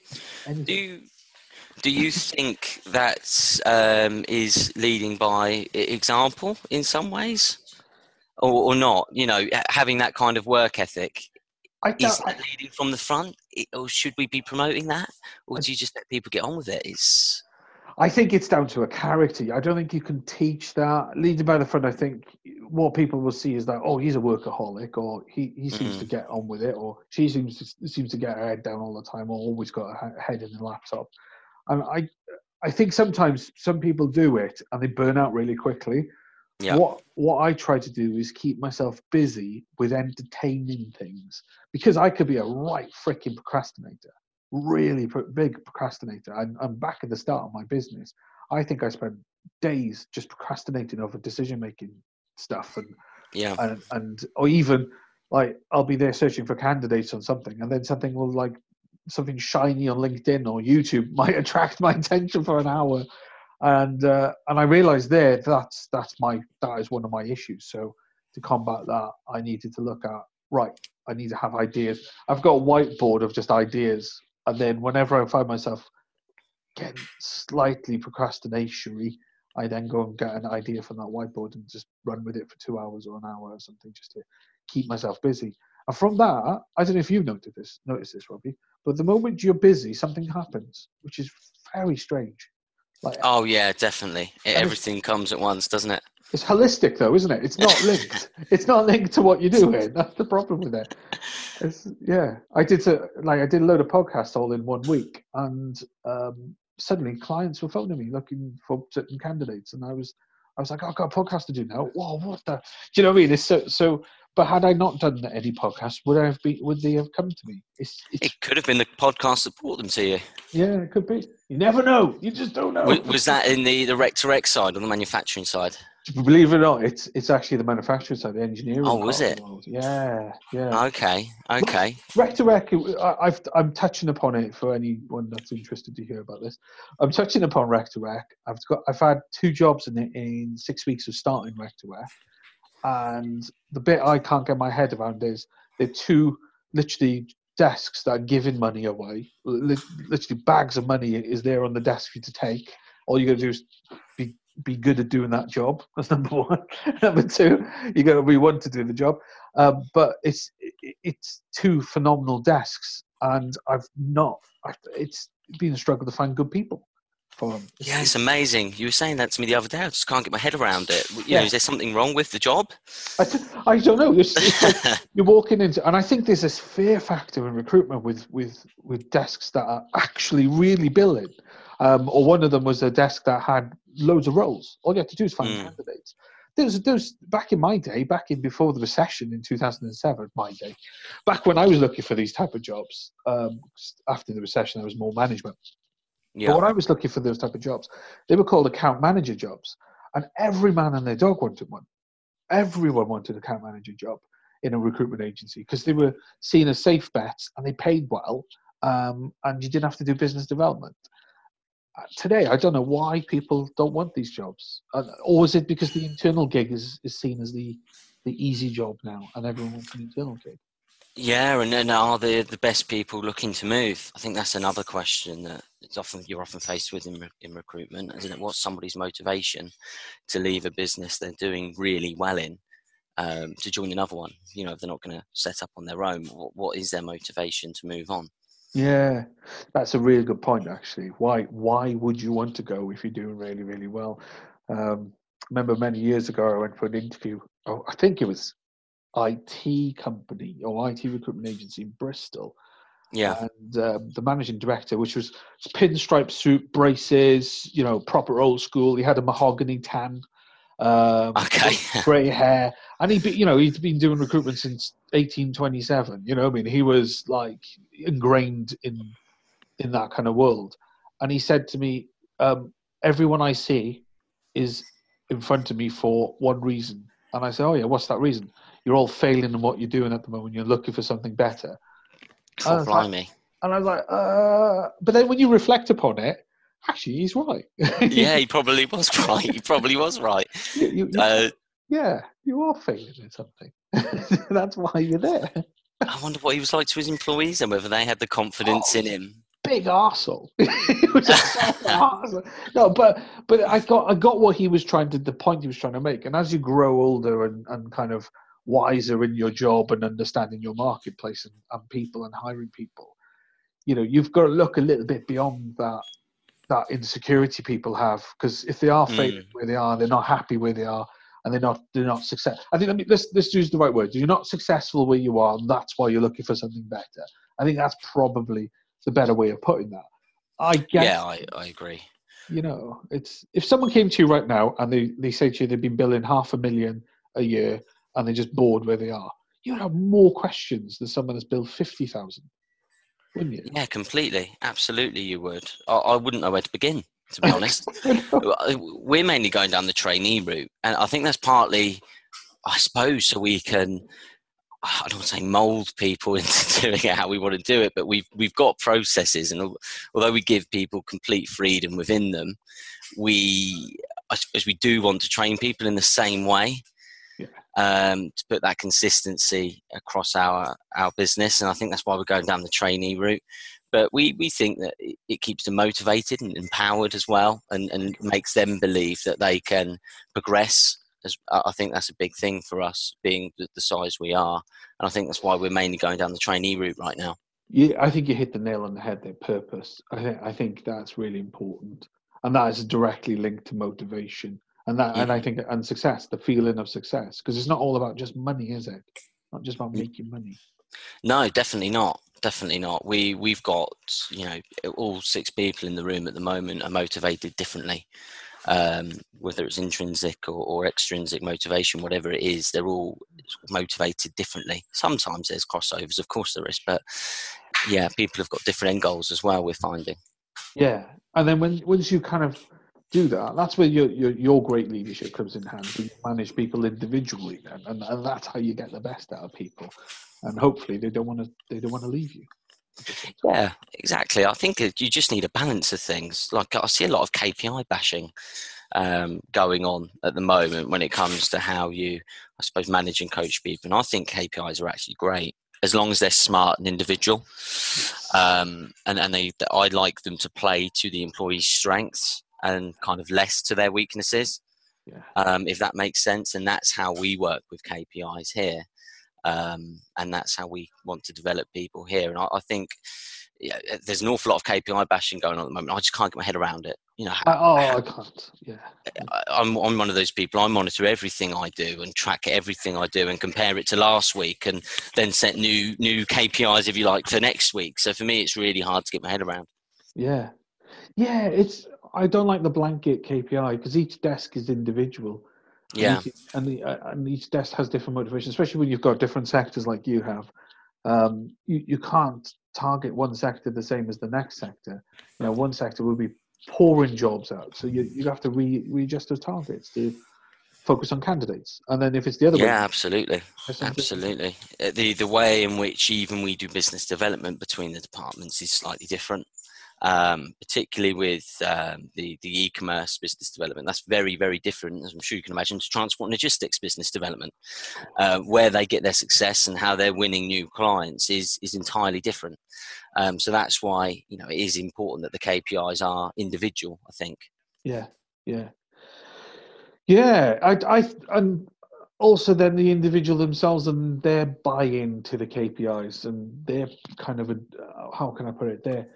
do Anything. you do you think that um, is leading by e- example in some ways, or, or not? You know, ha- having that kind of work ethic, I, is I, that leading from the front, I- or should we be promoting that, or I do you just let people get on with it? It's I think it's down to a character. I don't think you can teach that. Leading by the front, I think what people will see is that, oh, he's a workaholic, or he, he seems to mm, get on with it, or she seems to, seems to get her head down all the time, or always got her head in the laptop. And I I think sometimes some people do it and they burn out really quickly. yeah, What what I try to do is keep myself busy with entertaining things, because I could be a right freaking procrastinator, really pr- big procrastinator. I'm, I'm back at the start of my business. I think I spent days just procrastinating over decision making stuff, and yeah, and and or even like I'll be there searching for candidates on something, and then something will like something shiny on LinkedIn or YouTube might attract my attention for an hour, and uh, and I realized there that's that's my that is one of my issues. So to combat that, I needed to look at, right, I need to have ideas. I've got a whiteboard of just ideas, and then whenever I find myself getting slightly procrastinatory, I then go and get an idea from that whiteboard and just run with it for two hours or an hour or something, just to keep myself busy. And from that, I don't know if you've noticed this, noticed this, Robbie, but the moment you're busy, something happens, which is very strange. Like, oh yeah, definitely. E- and it's Everything comes at once, doesn't it? it's holistic though, isn't it? It's not linked. It's not linked to what you're doing. That's the problem with it. It's, yeah, I did so, like I did a load of podcasts all in one week, and um, suddenly clients were phoning me looking for certain candidates, and I was, I was like, oh, I've got a podcast to do now. Whoa, what the? Do you know what I mean? It's so so. But had I not done any podcasts, would I have been? Would they have come to me? It's It it's could have been the podcast that brought them to you. yeah, it could be. You never know. You just don't know. Was, was that in the the rec to rec side or the manufacturing side? Believe it or not, it's it's actually the manufacturing side, the engineering Oh, part was of the it? world. Yeah, yeah. Okay, okay. Rec to Rec, I- I've, I'm touching upon it for anyone that's interested to hear about this. I'm touching upon Rec to Rec. I've got, I've had two jobs in it in six weeks of starting Rec to Rec, and the bit I can't get my head around is they're two literally desks that are giving money away. Literally bags of money is there on the desk for you to take. All you got to do is be be good at doing that job. That's number one. Number two, you got to be one to do the job. Um, but it's it, it's two phenomenal desks, and I've not. I've, it's been a struggle to find good people for them. It's, Yeah, it's it's, amazing. You were saying that to me the other day. I just can't get my head around it. You yeah. know, is there something wrong with the job? I, t- I don't know. It's, it's like you're walking into, and I think there's this fear factor in recruitment with with with desks that are actually really billing. Um, or one of them was a desk that had loads of roles. All you have to do is find Mm, candidates. There's, there's back in my day, back in before the recession in two thousand seven, my day, back when I was looking for these type of jobs. Um, after the recession, there was more management. But yeah. when I was looking for those type of jobs, they were called account manager jobs, and every man and their dog wanted one. Everyone wanted an account manager job in a recruitment agency because they were seen as safe bets and they paid well, um, and you didn't have to do business development. Uh, Today, I don't know why people don't want these jobs, uh, or is it because the internal gig is, is seen as the the easy job now, and everyone wants an internal gig? Yeah, and then are the the best people looking to move? I think that's another question that it's often you're often faced with in re- in recruitment, isn't it? What's somebody's motivation to leave a business they're doing really well in, um, to join another one? You know, if they're not going to set up on their own, what, what is their motivation to move on? Yeah, that's a really good point, actually. Why why would you want to go if you're doing really, really well? Um, I remember many years ago, I went for an interview. Oh, I think it was I T company or I T recruitment agency in Bristol. Yeah. And um, the managing director, which was pinstripe suit, braces, you know, proper old school. He had a mahogany tan, um, Okay. grey hair, and he, you know, he'd been doing recruitment since eighteen twenty-seven. You know, I mean, he was like ingrained in in that kind of world. And he said to me, um, "Everyone I see is in front of me for one reason." And I said, "Oh yeah, what's that reason? You're all failing in what you're doing at the moment. You're looking for something better." And I Oh, was like, blimey. and I was like, uh, but then when you reflect upon it, actually, he's right. Yeah, he probably was right. He probably was right. you, you, you, Uh, yeah, you are failing in something. That's why you're there. I wonder what he was like to his employees and whether they had the confidence Oh, in him. big arsehole. It was a proper arsehole. No, but but I got I got what he was trying to the point he was trying to make. And as you grow older and, and kind of wiser in your job and understanding your marketplace and, and people and hiring people, you know, you've got to look a little bit beyond that that insecurity people have, because if they are failing Mm. where they are, they're not happy where they are, and they're not they're not success. I think, I mean, let's let's use the right word. You're not successful where you are, and that's why you're looking for something better. I think that's probably the better way of putting that. I Yeah, guess, I, I agree. you know, it's if someone came to you right now and they, they say to you they've been billing half a million a year and they're just bored where they are, you'd have more questions than someone that's billed fifty thousand, wouldn't you? Yeah, completely. Absolutely, you would. I, I wouldn't know where to begin, to be honest. You know? We're mainly going down the trainee route, and I think that's partly, I suppose, so we can, I don't want to say mold people into doing it how we want to do it, but we've we've got processes, and although we give people complete freedom within them, we, I suppose, we do want to train people in the same way, Yeah. um, to put that consistency across our our business, and I think that's why we're going down the trainee route. But we, we think that it, it keeps them motivated and empowered as well, and, and makes them believe that they can progress. As, I think that's a big thing for us, being the, the size we are, and I think that's why we're mainly going down the trainee route right now. Yeah, I think you hit the nail on the head there. Purpose. I think I think that's really important, and that is directly linked to motivation, and that and I Mm. think and success, the feeling of success, because it's not all about just money, is it? Not just about making money. No, definitely not. Definitely not. We we've got, you know, all six people in the room at the moment are motivated differently. Um, whether it's intrinsic or, or extrinsic motivation, whatever it is, they're all motivated differently. Sometimes there's crossovers, of course there is, but yeah, people have got different end goals as well, we're finding. Yeah, and then when once you kind of do that, that's where your your your great leadership comes in handy. You manage people individually, then, and and that's how you get the best out of people, and hopefully they don't want to they don't want to leave you. Yeah, exactly. I think you just need a balance of things. Like I see a lot of K P I bashing um, going on at the moment when it comes to how you, I suppose, manage and coach people. And I think K P Is are actually great as long as they're smart and individual. Um, and and they, I like them to play to the employee's strengths and kind of less to their weaknesses, Yeah. um, if that makes sense. And that's how we work with K P Is here. Um, and that's how we want to develop people here. And I, I think yeah, there's an awful lot of K P I bashing going on at the moment. I just can't get my head around it. You know, I, oh, how, I can't. Yeah. I'm, I'm one of those people. I monitor everything I do and track everything I do and compare it to last week, and then set new new K P Is, if you like, for next week. So for me, it's really hard to get my head around. Yeah. Yeah. It's. I don't like the blanket K P I because each desk is individual, and Yeah, each and the uh, and each desk has different motivations. Especially when you've got different sectors like you have. Um, you you can't target one sector the same as the next sector. You know, one sector will be pouring jobs out, so you you have to re readjust those targets to focus on candidates. And then if it's the other way, yeah, absolutely, there's something. absolutely. Uh, The the way in which even we do business development between the departments is slightly different. um, particularly with um, the, the e-commerce business development. That's very, very different, as I'm sure you can imagine, to transport and logistics business development. Uh, where they get their success and how they're winning new clients is, is entirely different. Um, so that's why, you know, it is important that the K P Is are individual, I think. Yeah, yeah. Yeah, I, I, and also then the individual themselves and their buy-in to the K P Is and their kind of, a, how can I put it, their,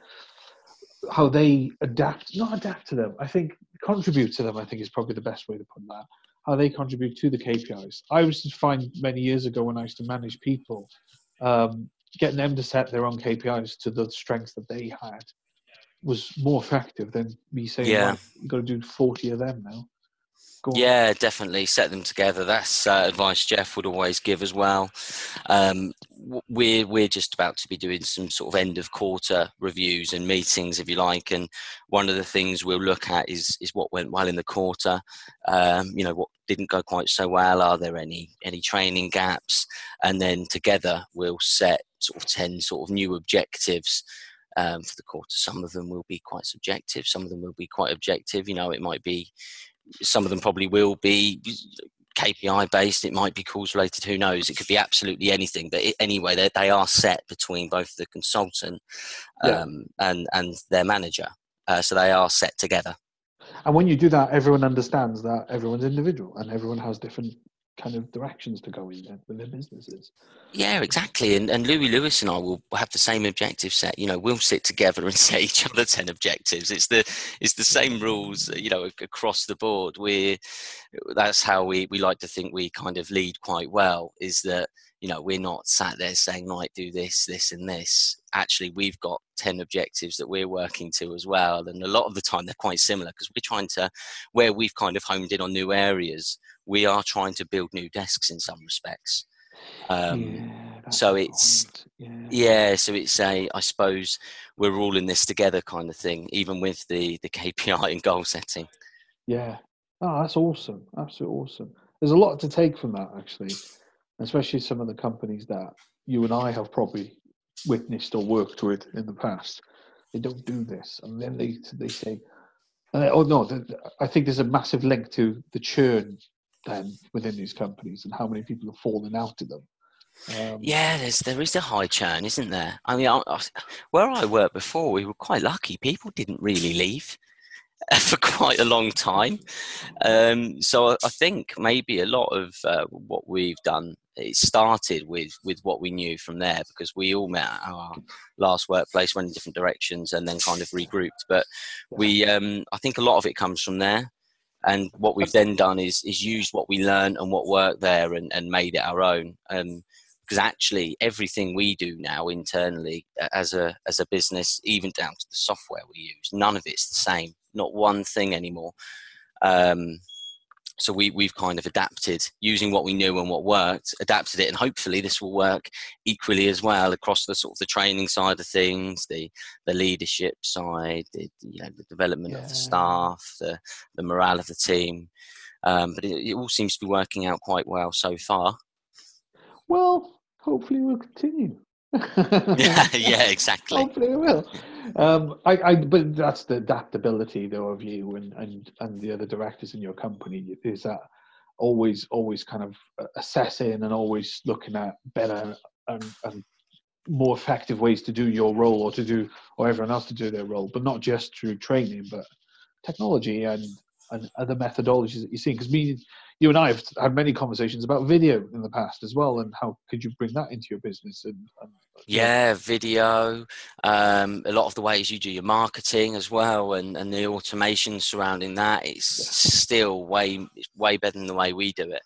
how they adapt, not adapt to them, I think contribute to them, I think is probably the best way to put that. How they contribute to the K P Is. I used to find many years ago when I used to manage people, um, getting them to set their own K P Is to the strengths that they had was more effective than me saying, Yeah. right, you've got to do forty of them now. Yeah, definitely set them together. That's uh, advice Jeff would always give as well. Um, we're we're just about to be doing some sort of end of quarter reviews and meetings, if you like. And one of the things we'll look at is is what went well in the quarter. Um, you know, what didn't go quite so well. Are there any any training gaps? And then together we'll set sort of ten sort of new objectives. Um, for the quarter. Some of them will be quite subjective. Some of them will be quite objective. You know, it might be. Some of them probably will be K P I based. It might be calls related. Who knows? It could be absolutely anything. But it, anyway, they, they are set between both the consultant um, yeah. and and their manager. Uh, so they are set together. And when you do that, everyone understands that everyone's individual and everyone has different kind of directions to go in with their businesses. Yeah, exactly. And and Louis Lewis and I will have the same objective set. You know, we'll sit together and set each other ten objectives. It's the it's the same rules, you know, across the board. We that's how we, we like to think we kind of lead quite well, is that, you know, we're not sat there saying, right, do this, this and this. Actually, we've got ten objectives that we're working to as well. And a lot of the time they're quite similar because we're trying to, where we've kind of homed in on new areas, we are trying to build new desks in some respects. Um, yeah, so it's, yeah. yeah, so it's a, I suppose we're all in this together kind of thing, even with the, the K P I and goal setting. Yeah. Oh, that's awesome. Absolutely awesome. There's a lot to take from that, actually, especially some of the companies that you and I have probably witnessed or worked with in the past. They don't do this. And then they, they say, uh, oh no, the, I think there's a massive link to the churn then within these companies and how many people have fallen out of them. Um, yeah, there's there is a high churn, isn't there? I mean, I, I, where I worked before, we were quite lucky. People didn't really leave for quite a long time. Um, so I, I think maybe a lot of uh, what we've done, it started with, with what we knew from there, because we all met at our last workplace, went in different directions and then kind of regrouped. But we, um, I think a lot of it comes from there. And what we've then done is is used what we learned and what worked there and, and made it our own. Um, because actually everything we do now internally as a as a business, even down to the software we use, none of it's the same. Not one thing anymore. Um, so we we've kind of adapted using what we knew and what worked, adapted it, and hopefully this will work equally as well across the sort of the training side of things, the the leadership side, the you know the development yeah. of the staff, the the morale of the team. Um, but it, it all seems to be working out quite well so far. Well, hopefully we'll continue. yeah, yeah, exactly. Hopefully it will. Um, I, I, but that's the adaptability, though, of you and, and, and the other directors in your company, is that always, always kind of assessing and always looking at better and, and more effective ways to do your role or to do, or everyone else to do their role, but not just through training, but technology and, and other methodologies that you're seeing. Because me, you and I have had many conversations about video in the past as well, and how could you bring that into your business? And, and yeah, video, um, a lot of the ways you do your marketing as well, and, and the automation surrounding that, it's yeah. still way way better than the way we do it.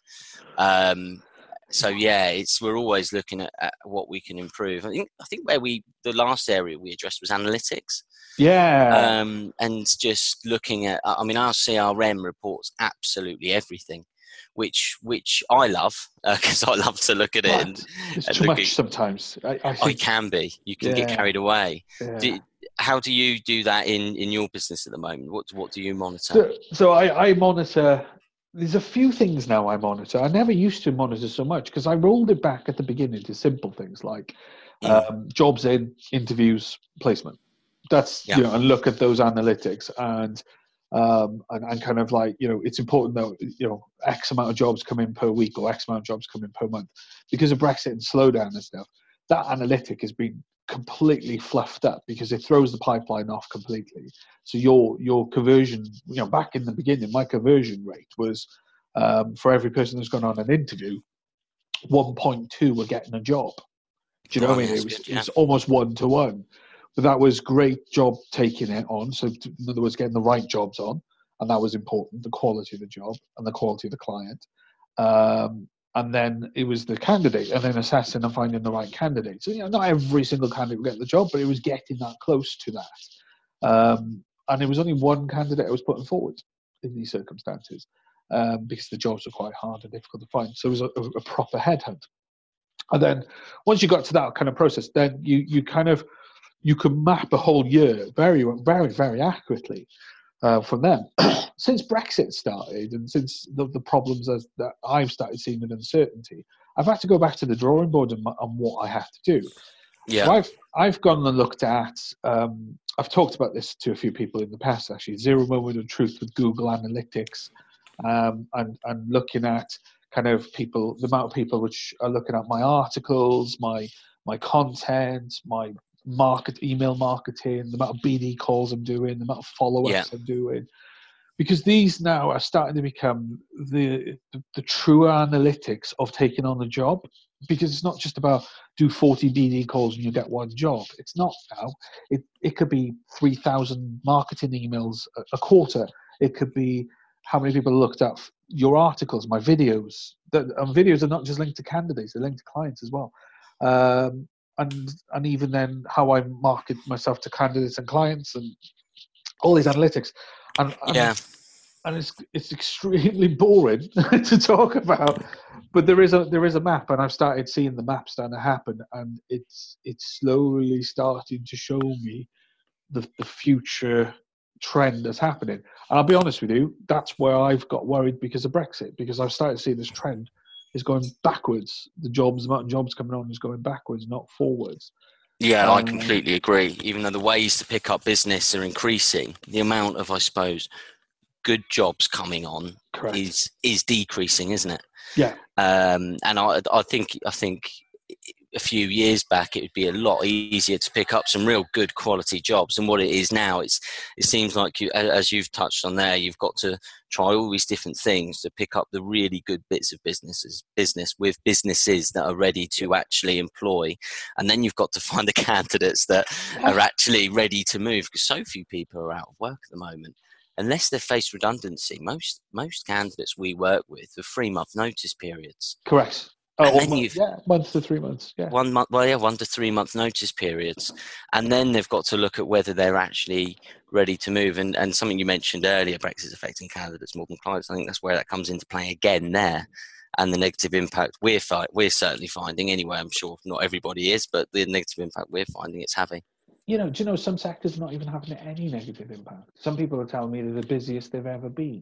Um, so yeah, it's we're always looking at, at what we can improve. I think I think where we the last area we addressed was analytics. Yeah. Um, and just looking at, I mean, our C R M reports absolutely everything. Which which I love because uh, I love to look at it. And, it's and too much at, sometimes. I, I think, I can be. You can yeah, get carried away. Yeah. Do, how do you do that in, in your business at the moment? What what do you monitor? So, so I, I monitor. There's a few things now I monitor. I never used to monitor so much because I rolled it back at the beginning to simple things like mm. um, jobs in, interviews, placement. That's, Yeah. you know, and look at those analytics and, um, and, and kind of like, you know, it's important that, you know, X amount of jobs come in per week or X amount of jobs come in per month. Because of Brexit and slowdown and stuff, that analytic has been completely fluffed up because it throws the pipeline off completely. So your your conversion, you know, back in the beginning, my conversion rate was, um, for every person who's gone on an interview, one point two were getting a job. Do you know Oh, what I mean? yeah, It was good, it yeah. was almost one to one. But that was great job taking it on. So in other words, getting the right jobs on, and that was important, the quality of the job and the quality of the client. Um, and then it was the candidate, and then assessing and finding the right candidate. So, you know, not every single candidate would get the job, but it was getting that close to that. Um, and it was only one candidate I was putting forward in these circumstances, um, because the jobs were quite hard and difficult to find. So it was a, a proper headhunt. And then once you got to that kind of process, then you you kind of you can map a whole year very very very accurately uh, from them. Since Brexit started and since the, the problems as, that I've started seeing with uncertainty, I've had to go back to the drawing board on, on what I have to do. Yeah. So I've I've gone and looked at. Um, I've talked about this to a few people in the past. Actually, zero moment of truth with Google Analytics, um, and and looking at kind of people, the amount of people which are looking at my articles, my my content, my market, email marketing, the amount of B D calls I'm doing, the amount of follow-ups Yeah. I'm doing, because these now are starting to become the, the the truer analytics of taking on the job. Because it's not just about do forty B D calls and you get one job. It's not now. It it could be three thousand marketing emails a, a quarter. It could be how many people looked at your articles, my videos. The, and videos are not just linked to candidates; they're linked to clients as well. Um, and and even then, how I market myself to candidates and clients, and all these analytics. And, and Yeah. and it's it's extremely boring to talk about, but there is a there is a map, and I've started seeing the map starting to happen, and it's it's slowly starting to show me the the future trend that's happening. And I'll be honest with you, that's where I've got worried because of Brexit, because I've started to see this trend is going backwards. The jobs, the amount of jobs coming on is going backwards, not forwards. Yeah, I Um, completely agree. Even though the ways to pick up business are increasing, the amount of, I suppose, good jobs coming on correct. is is decreasing, isn't it? Yeah. Um, and I I think I think a few years back it would be a lot easier to pick up some real good quality jobs than what it is now. It's it seems like you, as you've touched on there, you've got to try all these different things to pick up the really good bits of businesses business with businesses that are ready to actually employ, and then you've got to find the candidates that are actually ready to move, because so few people are out of work at the moment. Unless they've faced redundancy, most most candidates we work with have three month notice periods. Correct. Oh, And then well, you've yeah, months to three months. Yeah. one month, well, yeah, one to three month notice periods, and then they've got to look at whether they're actually ready to move. And and something you mentioned earlier, Brexit's affecting candidates more than clients. I think that's where that comes into play again there, and the negative impact we're fi- we're certainly finding anyway. I'm sure not everybody is, but the negative impact we're finding it's having. You know, do you know some sectors are not even having any negative impact? Some people are telling me they're the busiest they've ever been.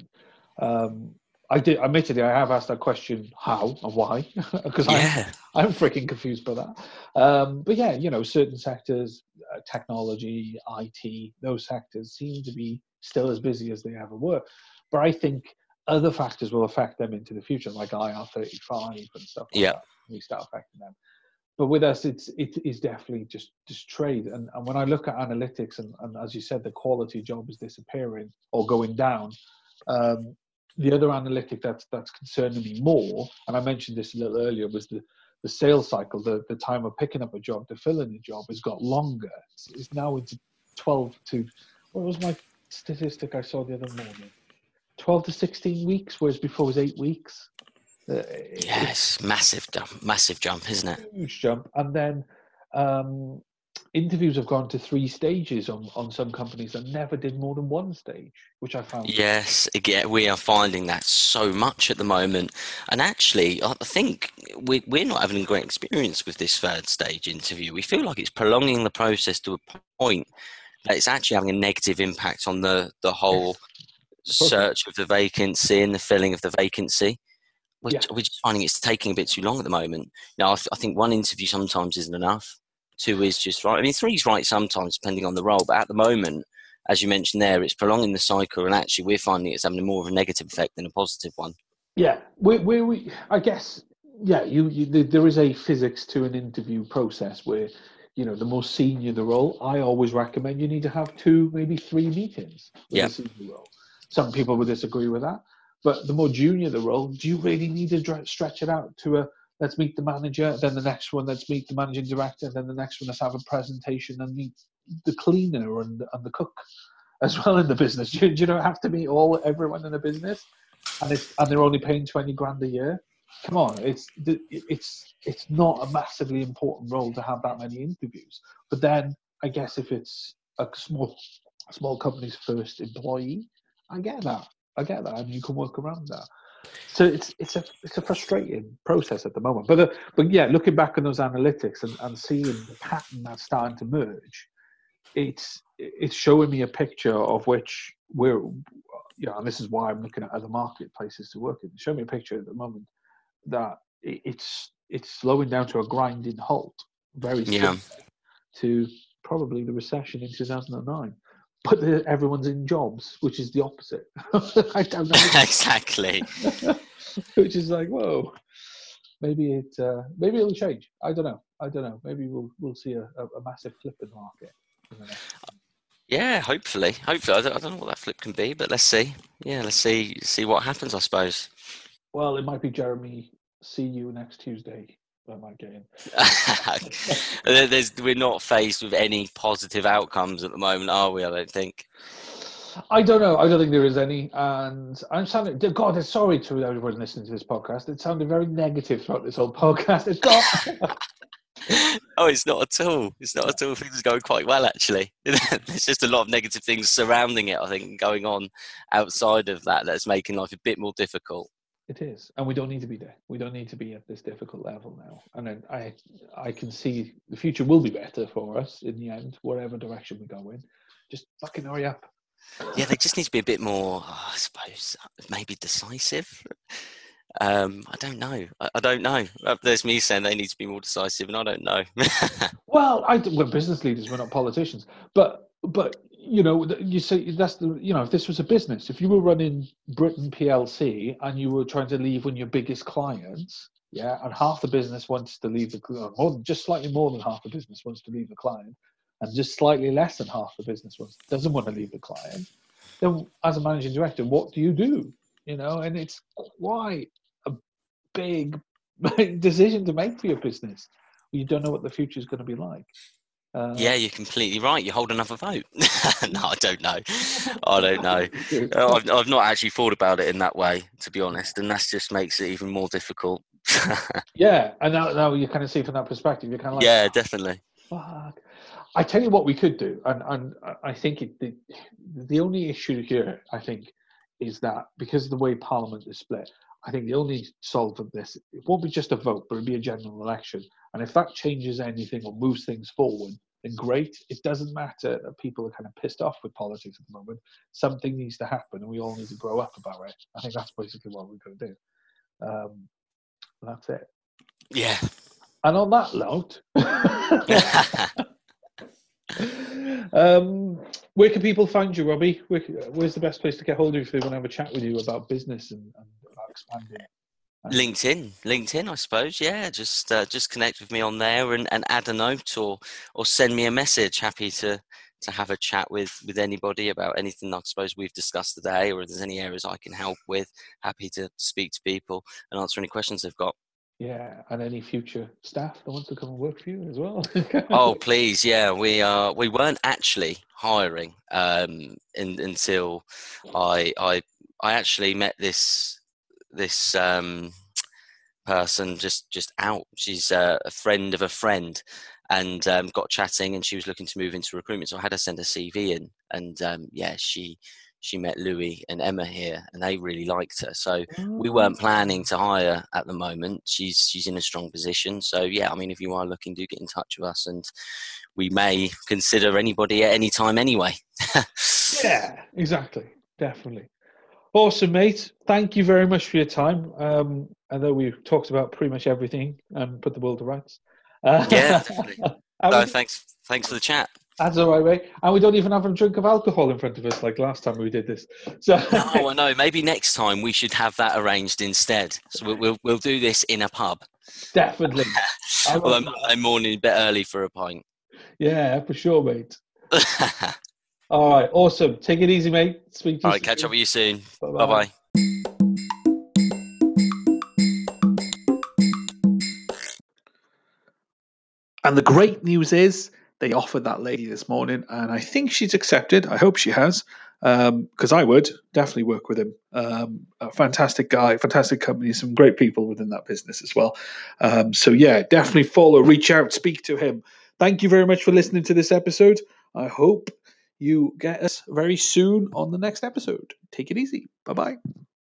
Um, I did, admittedly, I have asked that question, how and why, because Yeah. I'm, I'm freaking confused by that. Um, but yeah, you know, certain sectors, uh, technology, I T, those sectors seem to be still as busy as they ever were. But I think other factors will affect them into the future, like I R thirty-five and stuff like Yeah. that. We start affecting them. But with us, it's it is definitely just just trade. And, and when I look at analytics, and, and as you said, the quality job is disappearing or going down. Um, the other analytic that's that's concerning me more, and I mentioned this a little earlier, was the the sales cycle. The the time of picking up a job to fill in a job has got longer. It's, it's now into twelve to, what was my statistic I saw the other morning? twelve to sixteen weeks, whereas before it was eight weeks. Uh, Yes, massive jump, massive jump, isn't it? Huge jump. And then um, interviews have gone to three stages on, on some companies that never did more than one stage, which I found. Yes, again, we are finding that so much at the moment. And actually, I think we, we're not having a great experience with this third stage interview. We feel like it's prolonging the process to a point that it's actually having a negative impact on the, the whole search of the vacancy and the filling of the vacancy. We're, Yeah. we're just finding it's taking a bit too long at the moment. Now, I, th- I think one interview sometimes isn't enough. two is just right. I mean, three's right sometimes, depending on the role. But at the moment, as you mentioned there, it's prolonging the cycle, and actually we're finding it's having more of a negative effect than a positive one. Yeah, we, we, we I guess, yeah, you, you, there is a physics to an interview process where, you know, the more senior the role, I always recommend you need to have two, maybe three meetings with Yeah. a senior role. Some people would disagree with that, but the more junior the role, do you really need to stretch it out to a, let's meet the manager, then the next one, let's meet the managing director, then the next one, let's have a presentation and meet the cleaner and, and the cook as well in the business. Do you, do you don't have to meet all everyone in the business, and it's and they're only paying twenty grand a year. Come on, it's it's it's not a massively important role to have that many interviews. But then I guess if it's a small small company's first employee, I get that. I get that, and you can work around that. So it's it's a it's a frustrating process at the moment. But uh, but yeah, looking back on those analytics and, and seeing the pattern that's starting to merge, it's it's showing me a picture of which we're, you know, and this is why I'm looking at other marketplaces to work in. It's showing me a picture at the moment that it's it's slowing down to a grinding halt, very similar Yeah. to probably the recession in two thousand nine. But the, everyone's in jobs, which is the opposite. I don't know. Exactly. Which is like, whoa, maybe it uh, maybe it'll change. I don't know. I don't know. Maybe we'll we'll see a, a, a massive flip in the market. In the next Yeah, hopefully. Hopefully, I don't, I don't know what that flip can be, but let's see. Yeah, let's see see what happens, I suppose. Well, it might be Jeremy. See you next Tuesday. That might get in. There's, we're not faced with any positive outcomes at the moment, are we? I don't think. I don't know. I don't think there is any. And I'm sounding, God, sorry to everyone listening to this podcast. It sounded very negative throughout this whole podcast. It's got. Oh, it's not at all. It's not at all. Things are going quite well, actually. There's just a lot of negative things surrounding it, I think, going on outside of that that's making life a bit more difficult. It is, and we don't need to be there. We don't need to be at this difficult level now. And then I, I can see the future will be better for us in the end, whatever direction we go in. Just fucking hurry up. Yeah, they just need to be a bit more, oh, I suppose, maybe decisive. Um, I don't know. I, I don't know. There's me saying they need to be more decisive, and I don't know. Well, I we're business leaders. We're not politicians, but but. You know, you say that's the, you know, if this was a business, if you were running Britain P L C and you were trying to leave one of your biggest clients, yeah, and half the business wants to leave the, more than, just slightly more than half the business wants to leave the client, and just slightly less than half the business wants, doesn't want to leave the client, then as a managing director, what do you do? You know, and it's quite a big decision to make for your business. You don't know what the future is going to be like. Uh, yeah, you're completely right. You hold another vote. No, I don't know. I don't know. I've, I've not actually thought about it in that way, to be honest, and that just makes it even more difficult. Yeah, and now, now you kind of see from that perspective, you're kind of like, yeah, definitely. Fuck. I tell you what we could do, and, and I think it, the, the only issue here, I think, is that because of the way Parliament is split, I think the only solve of this, it won't be just a vote, but it'll be a general election. And if that changes anything or moves things forward, then great. It doesn't matter that people are kind of pissed off with politics at the moment. Something needs to happen, and we all need to grow up about it. I think that's basically what we're going to do. Um, that's it. Yeah. And on that note, um, where can people find you, Robbie? Where, where's the best place to get hold of you if they want to have a chat with you about business and, and about expanding? LinkedIn, LinkedIn, I suppose. Yeah, just uh, just connect with me on there and, and add a note or or send me a message. Happy to to have a chat with with anybody about anything I suppose we've discussed today, or if there's any areas I can help with. Happy to speak to people and answer any questions they've got. Yeah, and any future staff that wants to come and work for you as well. Oh, please, yeah, we are. We weren't actually hiring um, in, until I I I actually met this. this um, person just, just out. She's uh, a friend of a friend and um, got chatting and she was looking to move into recruitment. So I had her send a C V in and um, yeah, she she met Louis and Emma here and they really liked her. So we weren't planning to hire at the moment. She's she's in a strong position. So yeah, I mean, if you are looking, do get in touch with us and we may consider anybody at any time anyway. Yeah, exactly. Definitely. Awesome, mate. Thank you very much for your time. Um, I know we've talked about pretty much everything and put the world to rights. Uh, yeah, definitely. And No, we, thanks. Thanks for the chat. that's all right, mate. And we don't even have a drink of alcohol in front of us like last time we did this. So No, I know. Maybe next time we should have that arranged instead. So we'll we'll, we'll do this in a pub. definitely. Although Monday morning, a bit early for a pint. Yeah, for sure, mate. All right, awesome. Take it easy, mate. Speak to All you right, soon. catch up with you soon. Bye-bye. Bye-bye. And the great news is they offered that lady this morning, and I think she's accepted. I hope she has, because um, I would definitely work with him. Um, a fantastic guy, fantastic company, some great people within that business as well. Um, so yeah, definitely follow, reach out, speak to him. Thank you very much for listening to this episode. I hope you get us very soon on the next episode. Take it easy. Bye-bye.